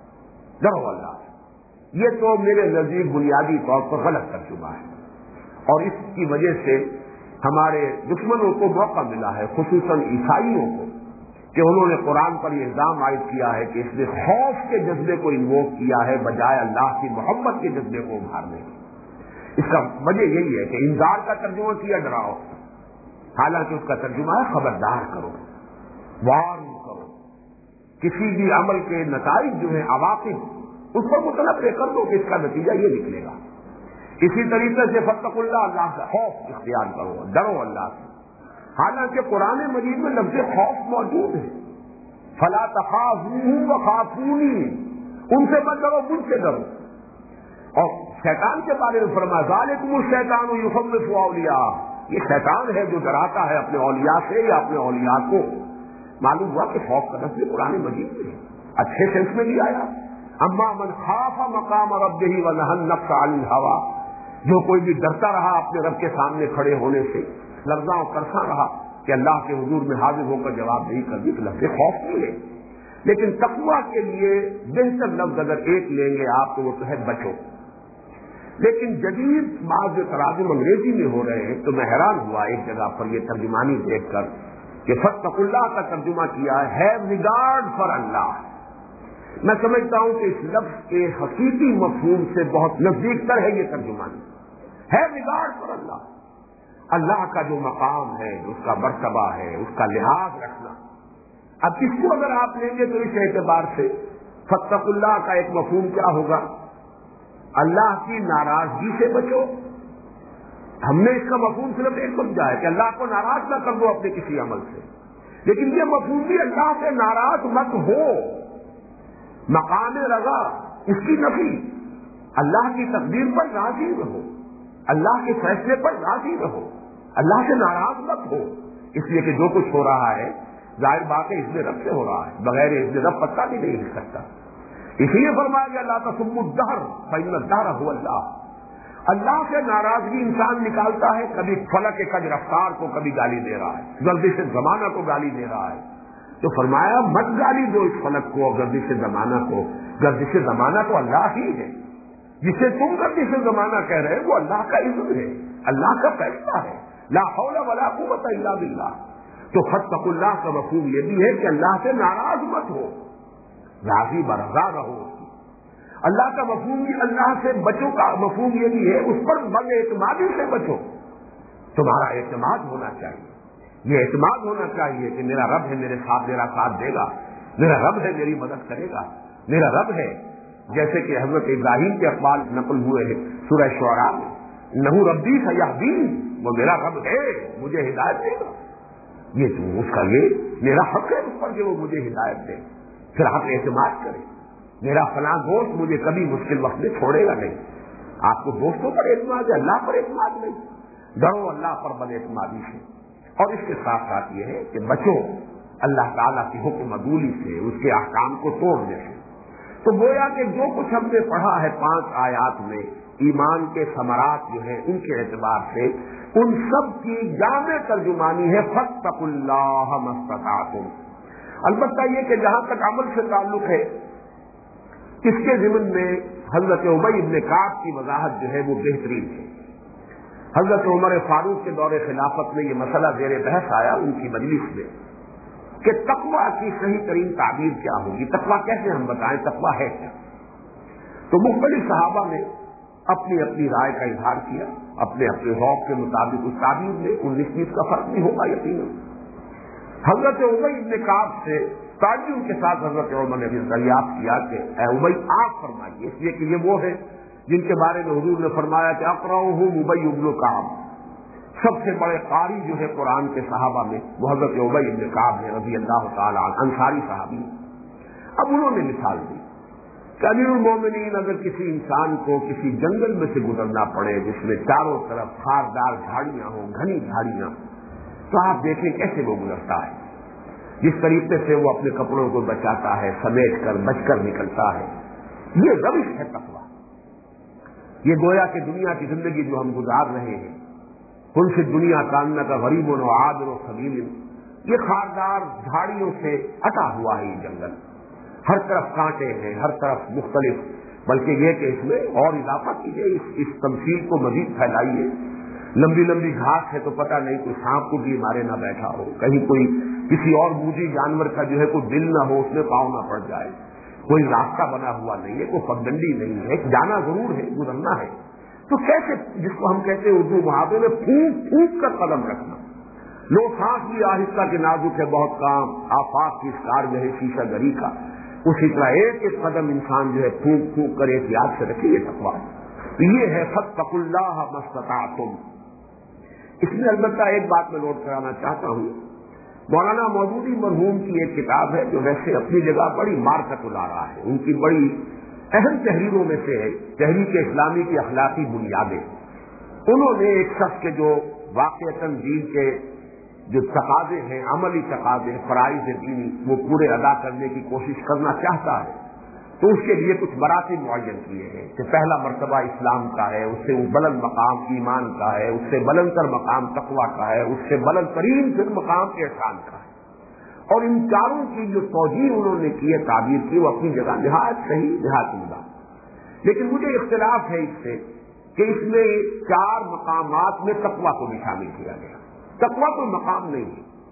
ڈرو اللہ سے، یہ تو میرے نزدیک بنیادی طور پر غلط ترجمہ ہے، اور اس کی وجہ سے ہمارے دشمنوں کو موقع ملا ہے، خصوصاً عیسائیوں کو، کہ انہوں نے قرآن پر یہ الزام عائد کیا ہے کہ اس نے خوف کے جذبے کو انووک کیا ہے بجائے اللہ کی محبت کے جذبے کو ابھارنے کی۔ اس کا وجہ یہی ہے کہ انذار کا ترجمہ کیا ڈراؤ، حالانکہ اس کا ترجمہ ہے خبردار کرو، وارن کرو، کسی بھی عمل کے نتائج جو ہیں عواقب اس پر متنبع کر دو کہ اس کا نتیجہ یہ نکلے گا۔ اسی طریقے سے فاتقوا اللہ، اللہ کا خوف اختیار کرو، ڈرو اللہ سے۔ حالانکہ قرآن مجید میں لفظ خوف موجود ہے، فلا تخافوهم وخافونی، ان سے مت ڈرو، مجھ سے ڈرو۔ اور شیطان کے بارے میں فرمایا ذالکم الشیطان یخوف اولیاء، یہ شیطان ہے جو ڈراتا ہے اپنے اولیاء سے یا اپنے اولیاء کو۔ معلوم ہوا کہ خوف کا لفظ قرآن مجید میں اچھے سینس میں بھی آیا، اما من خاف مقام ربہ ونہى النفس عن الہوى، جو کوئی بھی ڈرتا رہا اپنے رب کے سامنے کھڑے ہونے سے، لرزاں و ترساں رہا کہ اللہ کے حضور میں حاضر ہو کر جواب نہیں کر دی، تو لفظ خوف نہیں ہے۔ لیکن تقویٰ کے لیے بہتر لفظ اگر ایک لیں گے آپ تو وہ تو ہے بچو۔ لیکن جدید بعض جو تراجم انگریزی میں ہو رہے ہیں تو میں حیران ہوا ایک جگہ پر یہ ترجمانی دیکھ کر کہ فاتقوا اللہ کا ترجمہ کیا ہے ریگارڈ فار اللہ۔ میں سمجھتا ہوں کہ اس لفظ کے حقیقی مفہوم سے بہت نزدیک تر ہے یہ ترجمانی، ہے ریگارڈ فار اللہ، اللہ کا جو مقام ہے، اس کا مرتبہ ہے، اس کا لحاظ رکھنا۔ اب اس کو اگر آپ لیں گے تو اس اعتبار سے فاتقوا اللہ کا ایک مفہوم کیا ہوگا؟ اللہ کی ناراضگی سے بچو۔ ہم نے اس کا مفہوم صرف ایک سمجھا ہے کہ اللہ کو ناراض نہ کر دو اپنے کسی عمل سے، لیکن یہ مفہوم بھی اللہ سے ناراض مت ہو، مقام رضا اس کی نفی، اللہ کی تقدیر پر راضی رہو، اللہ کے فیصلے پر راضی رہو، اللہ سے ناراض مت ہو، اس لیے کہ جو کچھ ہو رہا ہے ظاہر بات ہے اذن رب سے ہو رہا ہے، بغیر اذن رب پتہ بھی نہیں ہل سکتا۔ اسی لیے فرمایا گیا لا تسبوا الدہر فإن الدہر هو اللہ۔ اللہ سے ناراضگی انسان نکالتا ہے، کبھی فلک کج رفتار کو کبھی گالی دے رہا ہے، گردش زمانہ کو گالی دے رہا ہے، تو فرمایا مت گالی دو اس فلک کو اور گردش زمانہ کو، گردش زمانہ تو اللہ ہی ہے، جسے تم گردش زمانہ کہہ رہے وہ اللہ کا اذن ہے، اللہ کا فیصلہ ہے، لا حول ولا قوت الا باللہ۔ تو فاتقوا اللہ کا مفہوم یہ بھی ہے کہ اللہ سے ناراض مت ہو، راضی برضا رہو اس کی۔ اللہ کا مفہوم بھی اللہ سے بچو کا مفہوم یہ بھی ہے اس پر بد اعتمادی سے بچو۔ تمہارا اعتماد ہونا چاہیے، یہ اعتماد ہونا چاہیے کہ میرا رب ہے میرے ساتھ، میرا ساتھ دے گا، میرا رب ہے میری مدد کرے گا، میرا رب ہے۔ جیسے کہ حضرت ابراہیم کے اقوال نقل ہوئے ہیں سورہ شعراء میں، انہ ربی سیہدین، وہ میرا رب ہے مجھے ہدایت دے گا۔ یہ تو اس کا یہ میرا حق ہے اس پر کہ وہ مجھے ہدایت دے، پھر آپ اعتماد کریں، میرا فلاں دوست مجھے کبھی مشکل وقت میں چھوڑے گا نہیں۔ آپ کو دوستوں پر اعتماد ہے، اللہ پر اعتماد نہیں، ڈرو اللہ پر بد اعتمادی سے۔ اور اس کے ساتھ ساتھ یہ ہے کہ بچو اللہ تعالیٰ کی حکم عدولی سے، اس کے احکام کو توڑنے سے۔ تو گویا کہ جو کچھ ہم نے پڑھا ہے 5 آیات میں ایمان کے ثمرات جو ہیں ان کے اعتبار سے، ان سب کی جامع ترجمانی ہے فاتقوا اللہ ما استطعتم۔ البتہ یہ کہ جہاں تک عمل سے تعلق ہے، اس کے ضمن میں حضرت ابی بن کعب کی وضاحت جو ہے وہ بہترین ہے۔ حضرت عمر فاروق کے دور خلافت میں یہ مسئلہ زیر بحث آیا ان کی مجلس میں کہ تقویٰ کی صحیح ترین تعبیر کیا ہوگی، تقویٰ کیسے ہم بتائیں، تقویٰ ہے کیا؟ تو مختلف صحابہ نے اپنی اپنی رائے کا اظہار کیا، اپنے اپنے ذوق کے مطابق اس تعبیر میں 19 کا فرق بھی ہوگا یقیناً۔ حضرت ابی بن کعب سے تعجب کے ساتھ حضرت عمر نے دریافت کیا کہ اے ابی آپ فرمائیے، اس لیے کہ یہ وہ ہے جن کے بارے میں حضور نے فرمایا کہ اقرأہم ابی بن کعب، سب سے بڑے قاری جو ہے قرآن کے صحابہ میں وہ حضرت ابی بن کعب ہے رضی اللہ تعالیٰ عنہ، انصاری صحابی۔ اب انہوں نے مثال دی کہ امیر المومنین اگر کسی انسان کو کسی جنگل میں سے گزرنا پڑے جس میں چاروں طرف خاردار جھاڑیاں ہوں، گھنی جھاڑیاں، تو آپ دیکھیں کیسے وہ گزرتا ہے، جس طریقے سے وہ اپنے کپڑوں کو بچاتا ہے، سمیٹ کر بچ کر نکلتا ہے۔ یہ روش ہے تقویٰ۔ یہ گویا کہ دنیا کی زندگی جو ہم گزار رہے ہیں، ان سے دنیا کاننا کا غریب و عابر و خبیل، یہ خاردار جھاڑیوں سے اٹا ہوا ہے یہ جنگل، ہر طرف کانٹے ہیں، ہر طرف مختلف، بلکہ یہ کہ اس میں اور اضافہ کیجیے، اس تمثیل کو مزید پھیلائیے۔ لمبی لمبی گھاس ہے تو پتہ نہیں کوئی سانپ کو بھی مارے نہ بیٹھا ہو، کہیں کوئی کسی اور بوجھی جانور کا جو ہے کوئی دل نہ ہو، اس میں پاؤں نہ پڑ جائے، کوئی راستہ بنا ہوا نہیں ہے، کوئی پگڈنڈی نہیں ہے، جانا ضرور ہے، گزرنا ہے۔ تو کیسے، جس کو ہم کہتے ہیں اردو محاورے میں پھونک پھونک کر قدم رکھنا، لو سانس بھی آہستہ کے نازک ہے بہت کام، آفاق کی اسکار جو ہے شیشہ گری کا، اسی طرح ایک ایک قدم انسان جو ہے پھونک پھونک کر احتیاط سے رکھیے تقویٰ۔ یہ ہے فاتقوا اللہ ما استطعتم۔ اس میں البتہ ایک بات میں نوٹ کرانا چاہتا ہوں، مولانا مودودی مرحوم کی ایک کتاب ہے جو ویسے اپنی جگہ بڑی مارکت لا رہا ہے، ان کی بڑی اہم تحریروں میں سے ہے تحریک اسلامی کی اخلاقی بنیادیں۔ انہوں نے ایک شخص کے جو واقعتاً دین کے جو تقاضے ہیں، عملی تقاضے، فرائض دینی، وہ پورے ادا کرنے کی کوشش کرنا چاہتا ہے، تو اس کے لیے کچھ مراتب معین کیے ہیں کہ پہلا مرتبہ اسلام کا ہے، اس سے بلند مقام ایمان کا ہے، اس سے بلند تر مقام تقویٰ کا ہے، اس سے بلند ترین پھر مقام احسان کا ہے۔ اور ان چاروں کی جو توجیہ انہوں نے کی ہے، تعبیر کی، وہ اپنی جگہ نہایت صحیح، نہایت عمدہ، لیکن مجھے اختلاف ہے اس سے کہ اس میں 4 مقامات میں تقویٰ کو بھی شامل کیا گیا۔ تقویٰ کوئی مقام نہیں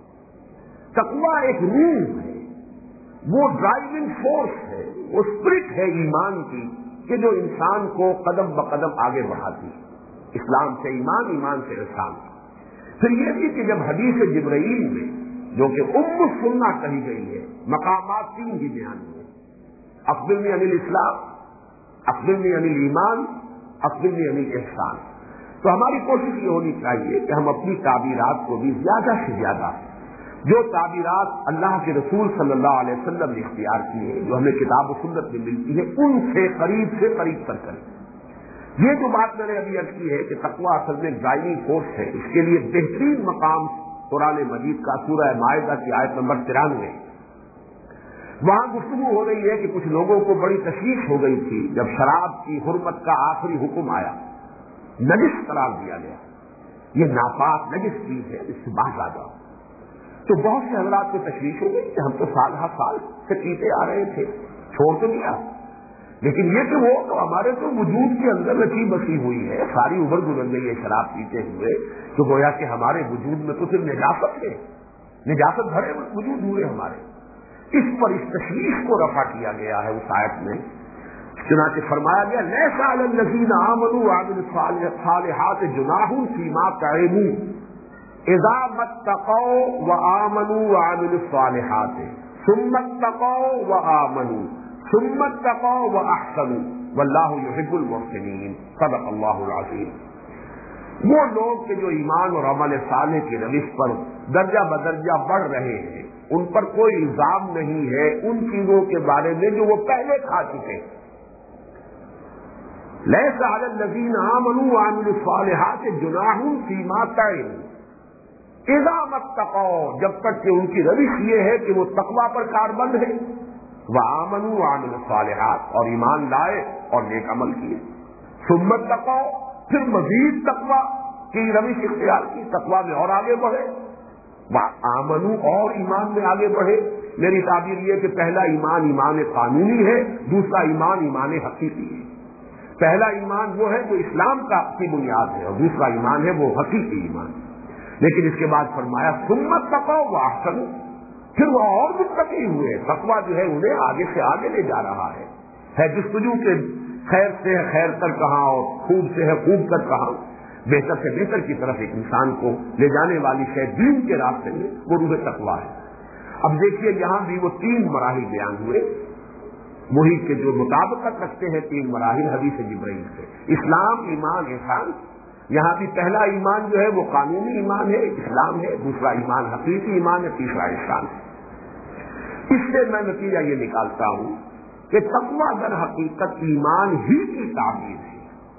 ہے، تقویٰ ایک روح ہے، وہ ڈرائیونگ فورس ہے، وہ اسپرٹ ہے ایمان کی کہ جو انسان کو قدم بقدم آگے بڑھاتی ہے، اسلام سے ایمان، ایمان سے احسان۔ پھر یہ بھی کہ جب حدیث جبرائیل میں جو کہ السنہ کہی گئی ہے، مقامات 3 ہی بیان ہوئے، اخبرنی عن الاسلام، اخبرنی عن الایمان، اخبرنی عن الاحسان۔ تو ہماری کوشش یہ ہونی چاہیے کہ ہم اپنی تعبیرات کو بھی زیادہ سے زیادہ جو تعبیرات اللہ کے رسول صلی اللہ علیہ وسلم نے اختیار کی ہے، جو ہمیں کتاب و سنت میں ملتی ہے، ان سے قریب تر کریں۔ یہ جو بات میں نے ابھی عرض کی ہے کہ تقویٰ اصل میں ڈرائیونگ فورس ہے، اس کے لیے بہترین مقام قرآن مجید کا سورہ مائدہ کی آیت نمبر 93، وہاں گفتگو ہو رہی ہے کہ کچھ لوگوں کو بڑی تشویش ہو گئی تھی جب شراب کی حرمت کا آخری حکم آیا، نجس قرار دیا گیا، یہ ناپاک نجس چیز ہے، اس سے باز آ جاؤ۔ تو بہت سے حضرات کو تشویش ہو گئی کہ ہم تو سال ہر سال سے پیتے آ رہے تھے، چھوڑ تو دیا، لیکن یہ کہ وہ تو ہمارے تو وجود کے اندر رچی بسی ہوئی ہے، ساری عمر گزر گئی ہے شراب پیتے ہوئے، تو گویا کہ ہمارے وجود میں تو صرف نجاست ہے، نجاست بھرے وجود ہوئے ہمارے. اس پر اس تشویش کو رفع کیا گیا ہے اس آیت میں. چنانچہ فرمایا گیا لیس علی الذین آمنوا وعملوا الصالحات جناح فیما طعموا اذا ما اتقوا وآمنوا وعملوا الصالحات ثم اتقوا وآمنوا ثم اتقوا واحسنوا واللہ یحب المحسنین. صدق اللہ العظیم. وہ لوگ کہ جو ایمان اور عمل صالح کی روش پر درجہ بدرجہ بڑھ رہے ہیں، ان پر کوئی الزام نہیں ہے ان چیزوں کے بارے میں جو وہ پہلے کھا چکے. لیس علی الذین آمنوا وعملوا الصالحات جناح فیما طعموا اذا ما اتقوا، جب تک کہ ان کی روش یہ ہے کہ وہ تقوی پر کاربند ہے، وآمنوا وعملوا الصالحات، اور ایمان لائے اور نیک عمل کیے، ثم اتقوا، پھر مزید تقوی کی روش اختیار کی، تقوی میں اور آگے بڑھے، وآمنوا اور ایمان میں آگے بڑھے. میری تعبیر یہ کہ پہلا ایمان ایمان قانونی ہے، دوسرا ایمان ایمان حقیقی ہے. پہلا ایمان وہ ہے جو اسلام کی بنیاد ہے، اور دوسرا ایمان ہے وہ حقیقی ایمان. لیکن اس کے بعد فرمایا ثم اتقوا واحسنوا، پھر وہ اور متقی ہوئے. تقوی جو ہے انہیں آگے سے آگے لے جا رہا ہے جستجو کے خیر سے ہے خیر تر کہاں، اور خوب سے ہے خوب تر کہاں، بہتر سے بہتر کی طرف ایک انسان کو لے جانے والی شے دین کے راستے میں وہ روح تقوی ہے. اب دیکھیے یہاں بھی وہ 3 مراحل بیان ہوئے، وہی کے جو مطابقت رکھتے ہیں 3 مراحل حدیث جبرائیل سے. اسلام، ایمان، احسان. یہاں بھی پہلا ایمان جو ہے وہ قانونی ایمان ہے، اسلام ہے، دوسرا ایمان حقیقی ایمان ہے، تیسرا احسان ہے. اس سے میں نتیجہ یہ نکالتا ہوں کہ تقوی در حقیقت ایمان ہی کی تعبیر ہے.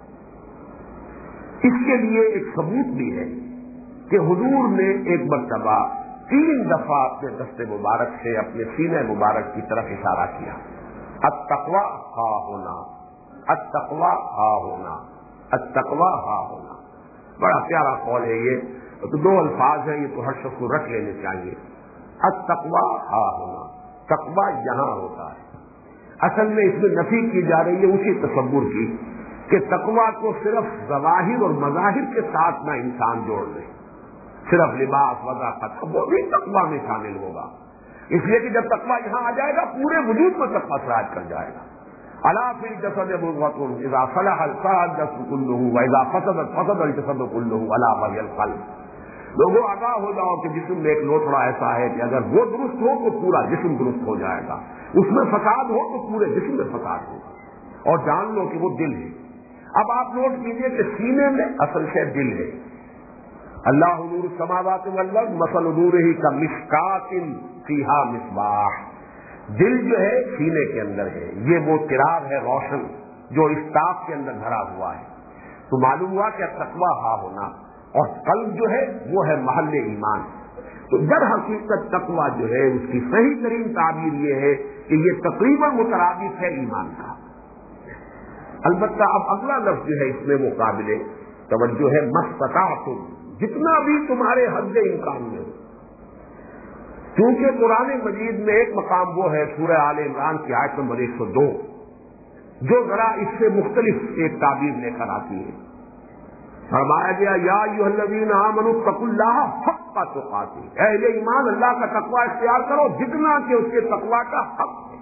اس کے لیے ایک ثبوت بھی ہے کہ حضور نے ایک مرتبہ 3 دفعہ اپنے دست مبارک سے اپنے سینہ مبارک کی طرف اشارہ کیا. التقوی ہا ہونا، التقوی ہا ہونا، التقوی ہا ہونا. بڑا پیارا قول ہے یہ. تو 2 الفاظ ہیں، یہ تو ہر شخص کو رکھ لینے چاہیے. التقوی ہا ہونا، تقوی یہاں ہوتا ہے. اصل میں اس میں نفی کی جا رہی ہے اسی تصور کی کہ تقوی کو صرف ظواہر اور مظاہر کے ساتھ نہ انسان جوڑ لے، صرف لباس وضاحت وہ بھی تقوی میں شامل ہوگا. اس لیے کہ جب تقوی یہاں آ جائے گا پورے وجود میں تقوی سراج کر جائے گا. الا فی الجسد مضغۃ اذا صلح صلح الجسد كله واذا فسدت فسد الجسد كله الا وهي القلب. لوگوں آگاہ ہو جاؤ کہ جسم میں ایک لوتھڑا ایسا ہے کہ اگر وہ درست ہو تو پورا جسم درست ہو جائے گا، اس میں فساد ہو تو پورے جسم میں فساد ہوگا. اور جان لو کہ وہ دل ہے. اب آپ نوٹ کیجئے کہ سینے میں اصل سے دل ہے. اللہ نور السماوات والارض مثل نورہ کمشکات فیہا مصباح. دل جو ہے سینے کے اندر ہے، یہ وہ چراغ ہے روشن جو اس تاپ کے اندر بھرا ہوا ہے. تو معلوم ہوا کہ تقوی ہا ہونا، اور قلب جو ہے وہ ہے محل ایمان. تو در حقیقت تقوی جو ہے اس کی صحیح ترین تعبیر یہ ہے کہ یہ تقریباً مترادف ہے ایمان کا. البتہ اب اگلا لفظ جو ہے اس میں وہ قابل توجہ ہے، مستطاعتم، جتنا بھی تمہارے حد امکان میں ہو. کیونکہ قرآن مجید میں ایک مقام وہ ہے سورہ آل عمران کی آیت نمبر 102 جو ذرا اس سے مختلف ایک تعبیر لے کر آتی ہے. فرمایا گیا یا ایھا الذین آمنوا اتقوا اللہ حق تقاتے، اہل ایمان اللہ کا تقوی اختیار کرو جتنا کہ اس کے تقوی کا حق ہے.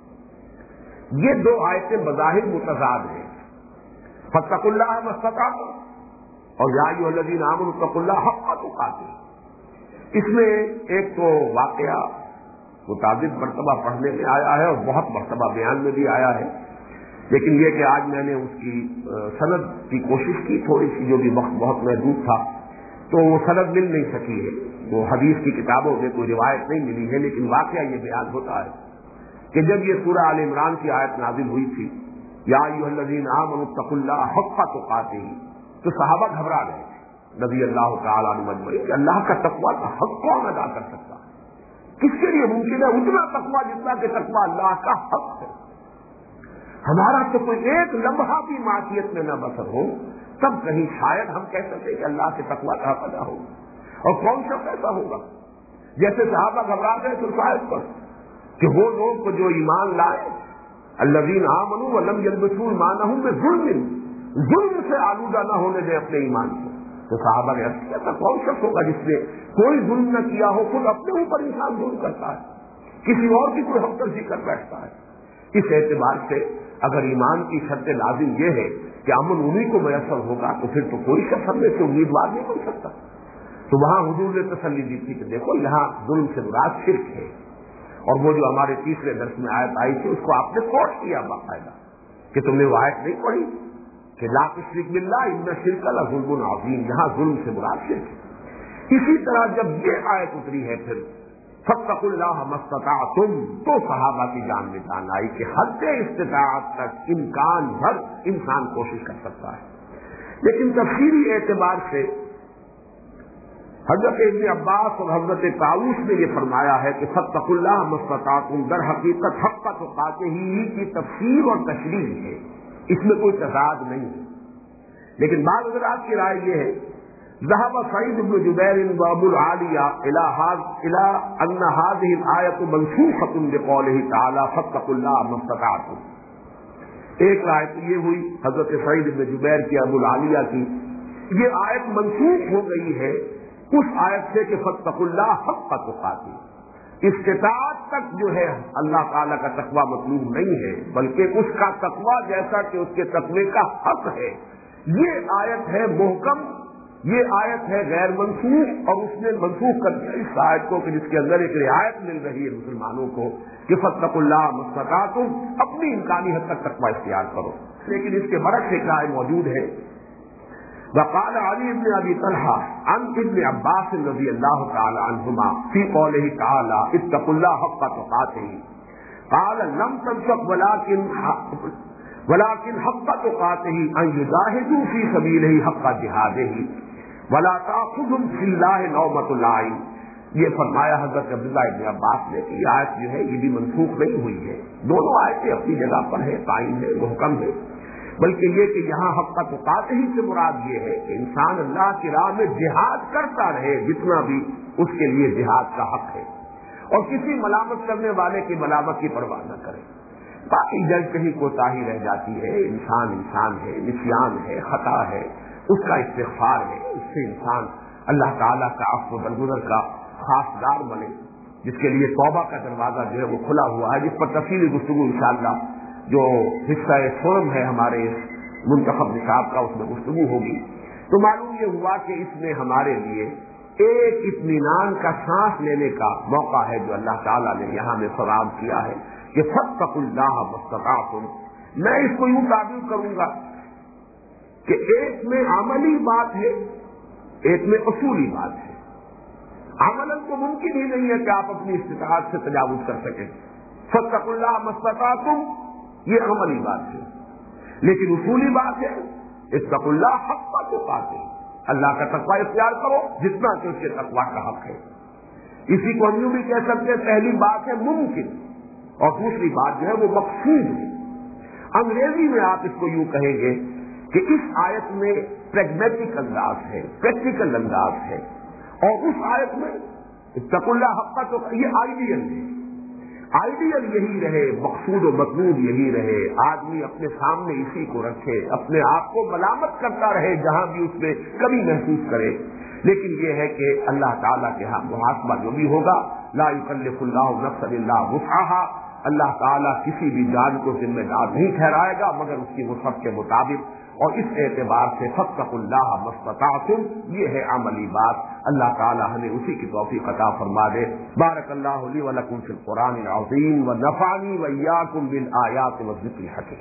یہ 2 آیتیں بظاہر متضاد ہیں، فاتقوا اللہ ما استطعتم اور یا ایھا الذین آمنوا اتقوا اللہ حق تقاتے. اس میں ایک تو واقعہ متعدد مرتبہ پڑھنے میں آیا ہے اور بہت مرتبہ بیان میں بھی آیا ہے، لیکن یہ کہ آج میں نے اس کی سند کی کوشش کی، تھوڑی سی جو بھی وقت بہت محدود تھا تو وہ سند مل نہیں سکی ہے. وہ حدیث کی کتابوں میں کوئی روایت نہیں ملی ہے، لیکن واقعہ یہ بیان ہوتا ہے کہ جب یہ سورہ آل عمران کی آیت نازل ہوئی تھی یا ایھا الذین آمنوا اتقوا اللہ حق تقاتے، تو صحابہ گھبرا گئے تھے رضی اللہ تعالی عنہم اجمعین کہ اللہ کا تقوی کا حق کون ادا کر سکتا ہے؟ کس کے لیے ممکن ہے اتنا تقوی جتنا کہ تقوی اللہ کا حق ہے؟ ہمارا تو کوئی ایک لمحہ بھی معصیت میں نہ بسر ہو، تب کہیں شاید ہم کہہ سکتے کہ اللہ کے تقوی کا حق ادا ہوگا. اور کون سا ایسا ہوگا جیسے صحابہ گھبرا گئے تو شاید پر کہ وہ لوگ جو ایمان لائے الذین آمنوا ولم یلبسوا ایمانہم بظلم، ظلم سے آلودہ نہ ہونے دیں اپنے ایمان کو. تو صحابہ نے عرض کیا تھا کون شخص ہوگا جس نے کوئی ظلم نہ کیا ہو، خود اپنے اوپر انسان ظلم کرتا ہے، کسی اور کی کوئی حق تلفی کر بیٹھتا ہے. اس اعتبار سے اگر ایمان کی شرط لازم یہ ہے کہ امن انہی کو میسر ہوگا تو پھر تو کوئی شخص ہم میں سے امیدوار نہیں بن سکتا. تو وہاں حضور نے تسلی دی تھی کہ دیکھو یہاں ظلم سے مراد شرک ہے. اور وہ جو ہمارے تیسرے درس میں آیت آئی تھی اس کو آپ نے کوٹ کیا باقاعدہ کہ تم نے وہ آیت نہیں پڑھی کہ لا تشرک باللہ ان الشرک لظلم عظیم، یہاں ظلم سے مراد شرک ہے. اسی طرح جب یہ آیت اتری ہے پھر فاتقوا اللہ ما استطعتم، تو صحابہ کی جان میں جان آئی کہ حد استطاعت تک امکان بھر انسان کوشش کر سکتا ہے. لیکن تفسیری اعتبار سے حضرت ابن عباس اور حضرت طاووس نے یہ فرمایا ہے کہ فاتقوا اللہ ما استطعتم در حقیقت حق تقاته ہی کی تفسیر اور تشریح ہے، اس میں کوئی تضاد نہیں ہے. لیکن بعض حضرات کی رائے یہ ہے ذهب سعید بن جبیر وابو العالیہ الى ان هذه الآیۃ منسوخۃ بقوله تعالی فاتقوا اللہ ما استطعتم. ایک رائے تو یہ ہوئی حضرت سعید بن جبیر کی ابو العالیہ کی، یہ آیت منسوخ ہو گئی ہے اس آیت سے کہ فاتقوا اللہ حق تقاته. استطاعت تک جو ہے اللہ تعالیٰ کا تقوی مطلوب نہیں ہے بلکہ اس کا تقوی جیسا کہ اس کے تقوی کا حق ہے. یہ آیت ہے محکم، یہ آیت ہے غیر منسوخ، اور اس نے منسوخ کر دیا اس آیت کو کہ جس کے اندر ایک رعایت مل رہی ہے مسلمانوں کو کہ فاتقوا اللہ ما استطعتم، اپنی امکانی حد تک تقوی اختیار کرو. لیکن اس کے برعکس ایک رائے موجود ہے. وقال علی بن ابی طلحہ عن ابن عباس رضی اللہ تعالی عنہما فی قوله تعالی اتقوا اللہ حق تقاته قال لم تنسق ولكن حق تقاته ان يجاهدوا في سبيله حق جهاده ولا تأخذهم في الله لومة لائم. یہ فرمایا حضرت عبداللہ ابن عباس نے کہ یہ آیت جو ہے یہ بھی منسوخ نہیں ہوئی ہے. دونوں آیتیں اپنی جگہ پر ہے، قائم ہے، محکم ہے، بلکہ یہ کہ یہاں حق تقاته ہی سے مراد یہ ہے کہ انسان اللہ کی راہ میں جہاد کرتا رہے جتنا بھی اس کے لیے جہاد کا حق ہے، اور کسی ملامت کرنے والے کی ملامت کی پرواہ نہ کرے. باقی جب کہیں کوتاہی رہ جاتی ہے، انسان ہے، نسیان ہے، خطا ہے، اس کا استغفار ہے، اس سے انسان اللہ تعالیٰ کا عفو و درگزر کا خاصدار بنے، جس کے لیے توبہ کا دروازہ جو ہے وہ کھلا ہوا ہے، جس پر تفصیلی گفتگو انشاءاللہ جو حصہ فورم ہے ہمارے منتخب نصاب کا اس میں گفتگو ہوگی. تو معلوم یہ ہوا کہ اس میں ہمارے لیے ایک اطمینان کا سانس لینے کا موقع ہے جو اللہ تعالیٰ نے یہاں میں فراہم کیا ہے کہ فاتقوا اللہ ما استطعتم. میں اس کو یوں تعبیر کروں گا کہ ایک میں عملی بات ہے، ایک میں اصولی بات ہے. عملاً تو ممکن ہی نہیں ہے کہ آپ اپنی استطاعت سے تجاوز کر سکیں. فاتقوا اللہ ما استطعتم یہ عملی بات ہے، لیکن اصولی بات ہے اتقوا اللہ حق تقاته، اللہ کا تقوی اختیار کرو جتنا کہ اس کے تقوی کا حق ہے. اسی کو ہم یوں بھی کہہ سکتے ہیں پہلی بات ہے ممکن، اور دوسری بات جو ہے وہ مقصود ہے. انگریزی میں آپ اس کو یوں کہیں گے کہ اس آیت میں پریگمیٹک انداز ہے، پریکٹیکل انداز ہے، اور اس آیت میں اتقوا اللہ حق تقاته یہ آئیڈیل ہے. آئیڈیل یہی رہے، مقصود و مطلوب یہی رہے، آدمی اپنے سامنے اسی کو رکھے، اپنے آپ کو ملامت کرتا رہے جہاں بھی اس میں کمی محسوس کرے. لیکن یہ ہے کہ اللہ تعالیٰ کے ہاں محاسبہ جو بھی ہوگا لا یکلف اللہ نفسا الا وسعها، اللہ تعالیٰ کسی بھی جان کو ذمہ دار نہیں ٹھہرائے گا مگر اس کی وسعت کے مطابق. اور اس اعتبار سے فاتقوا اللہ ما استطعتم یہ ہے عملی بات. اللہ تعالیٰ ہمیں اسی کی توفیق عطا فرما دے. بارک اللہ لی ولکم فی القرآن العظیم ونفعنی وإیاکم بالآیات والذکر الحکیم.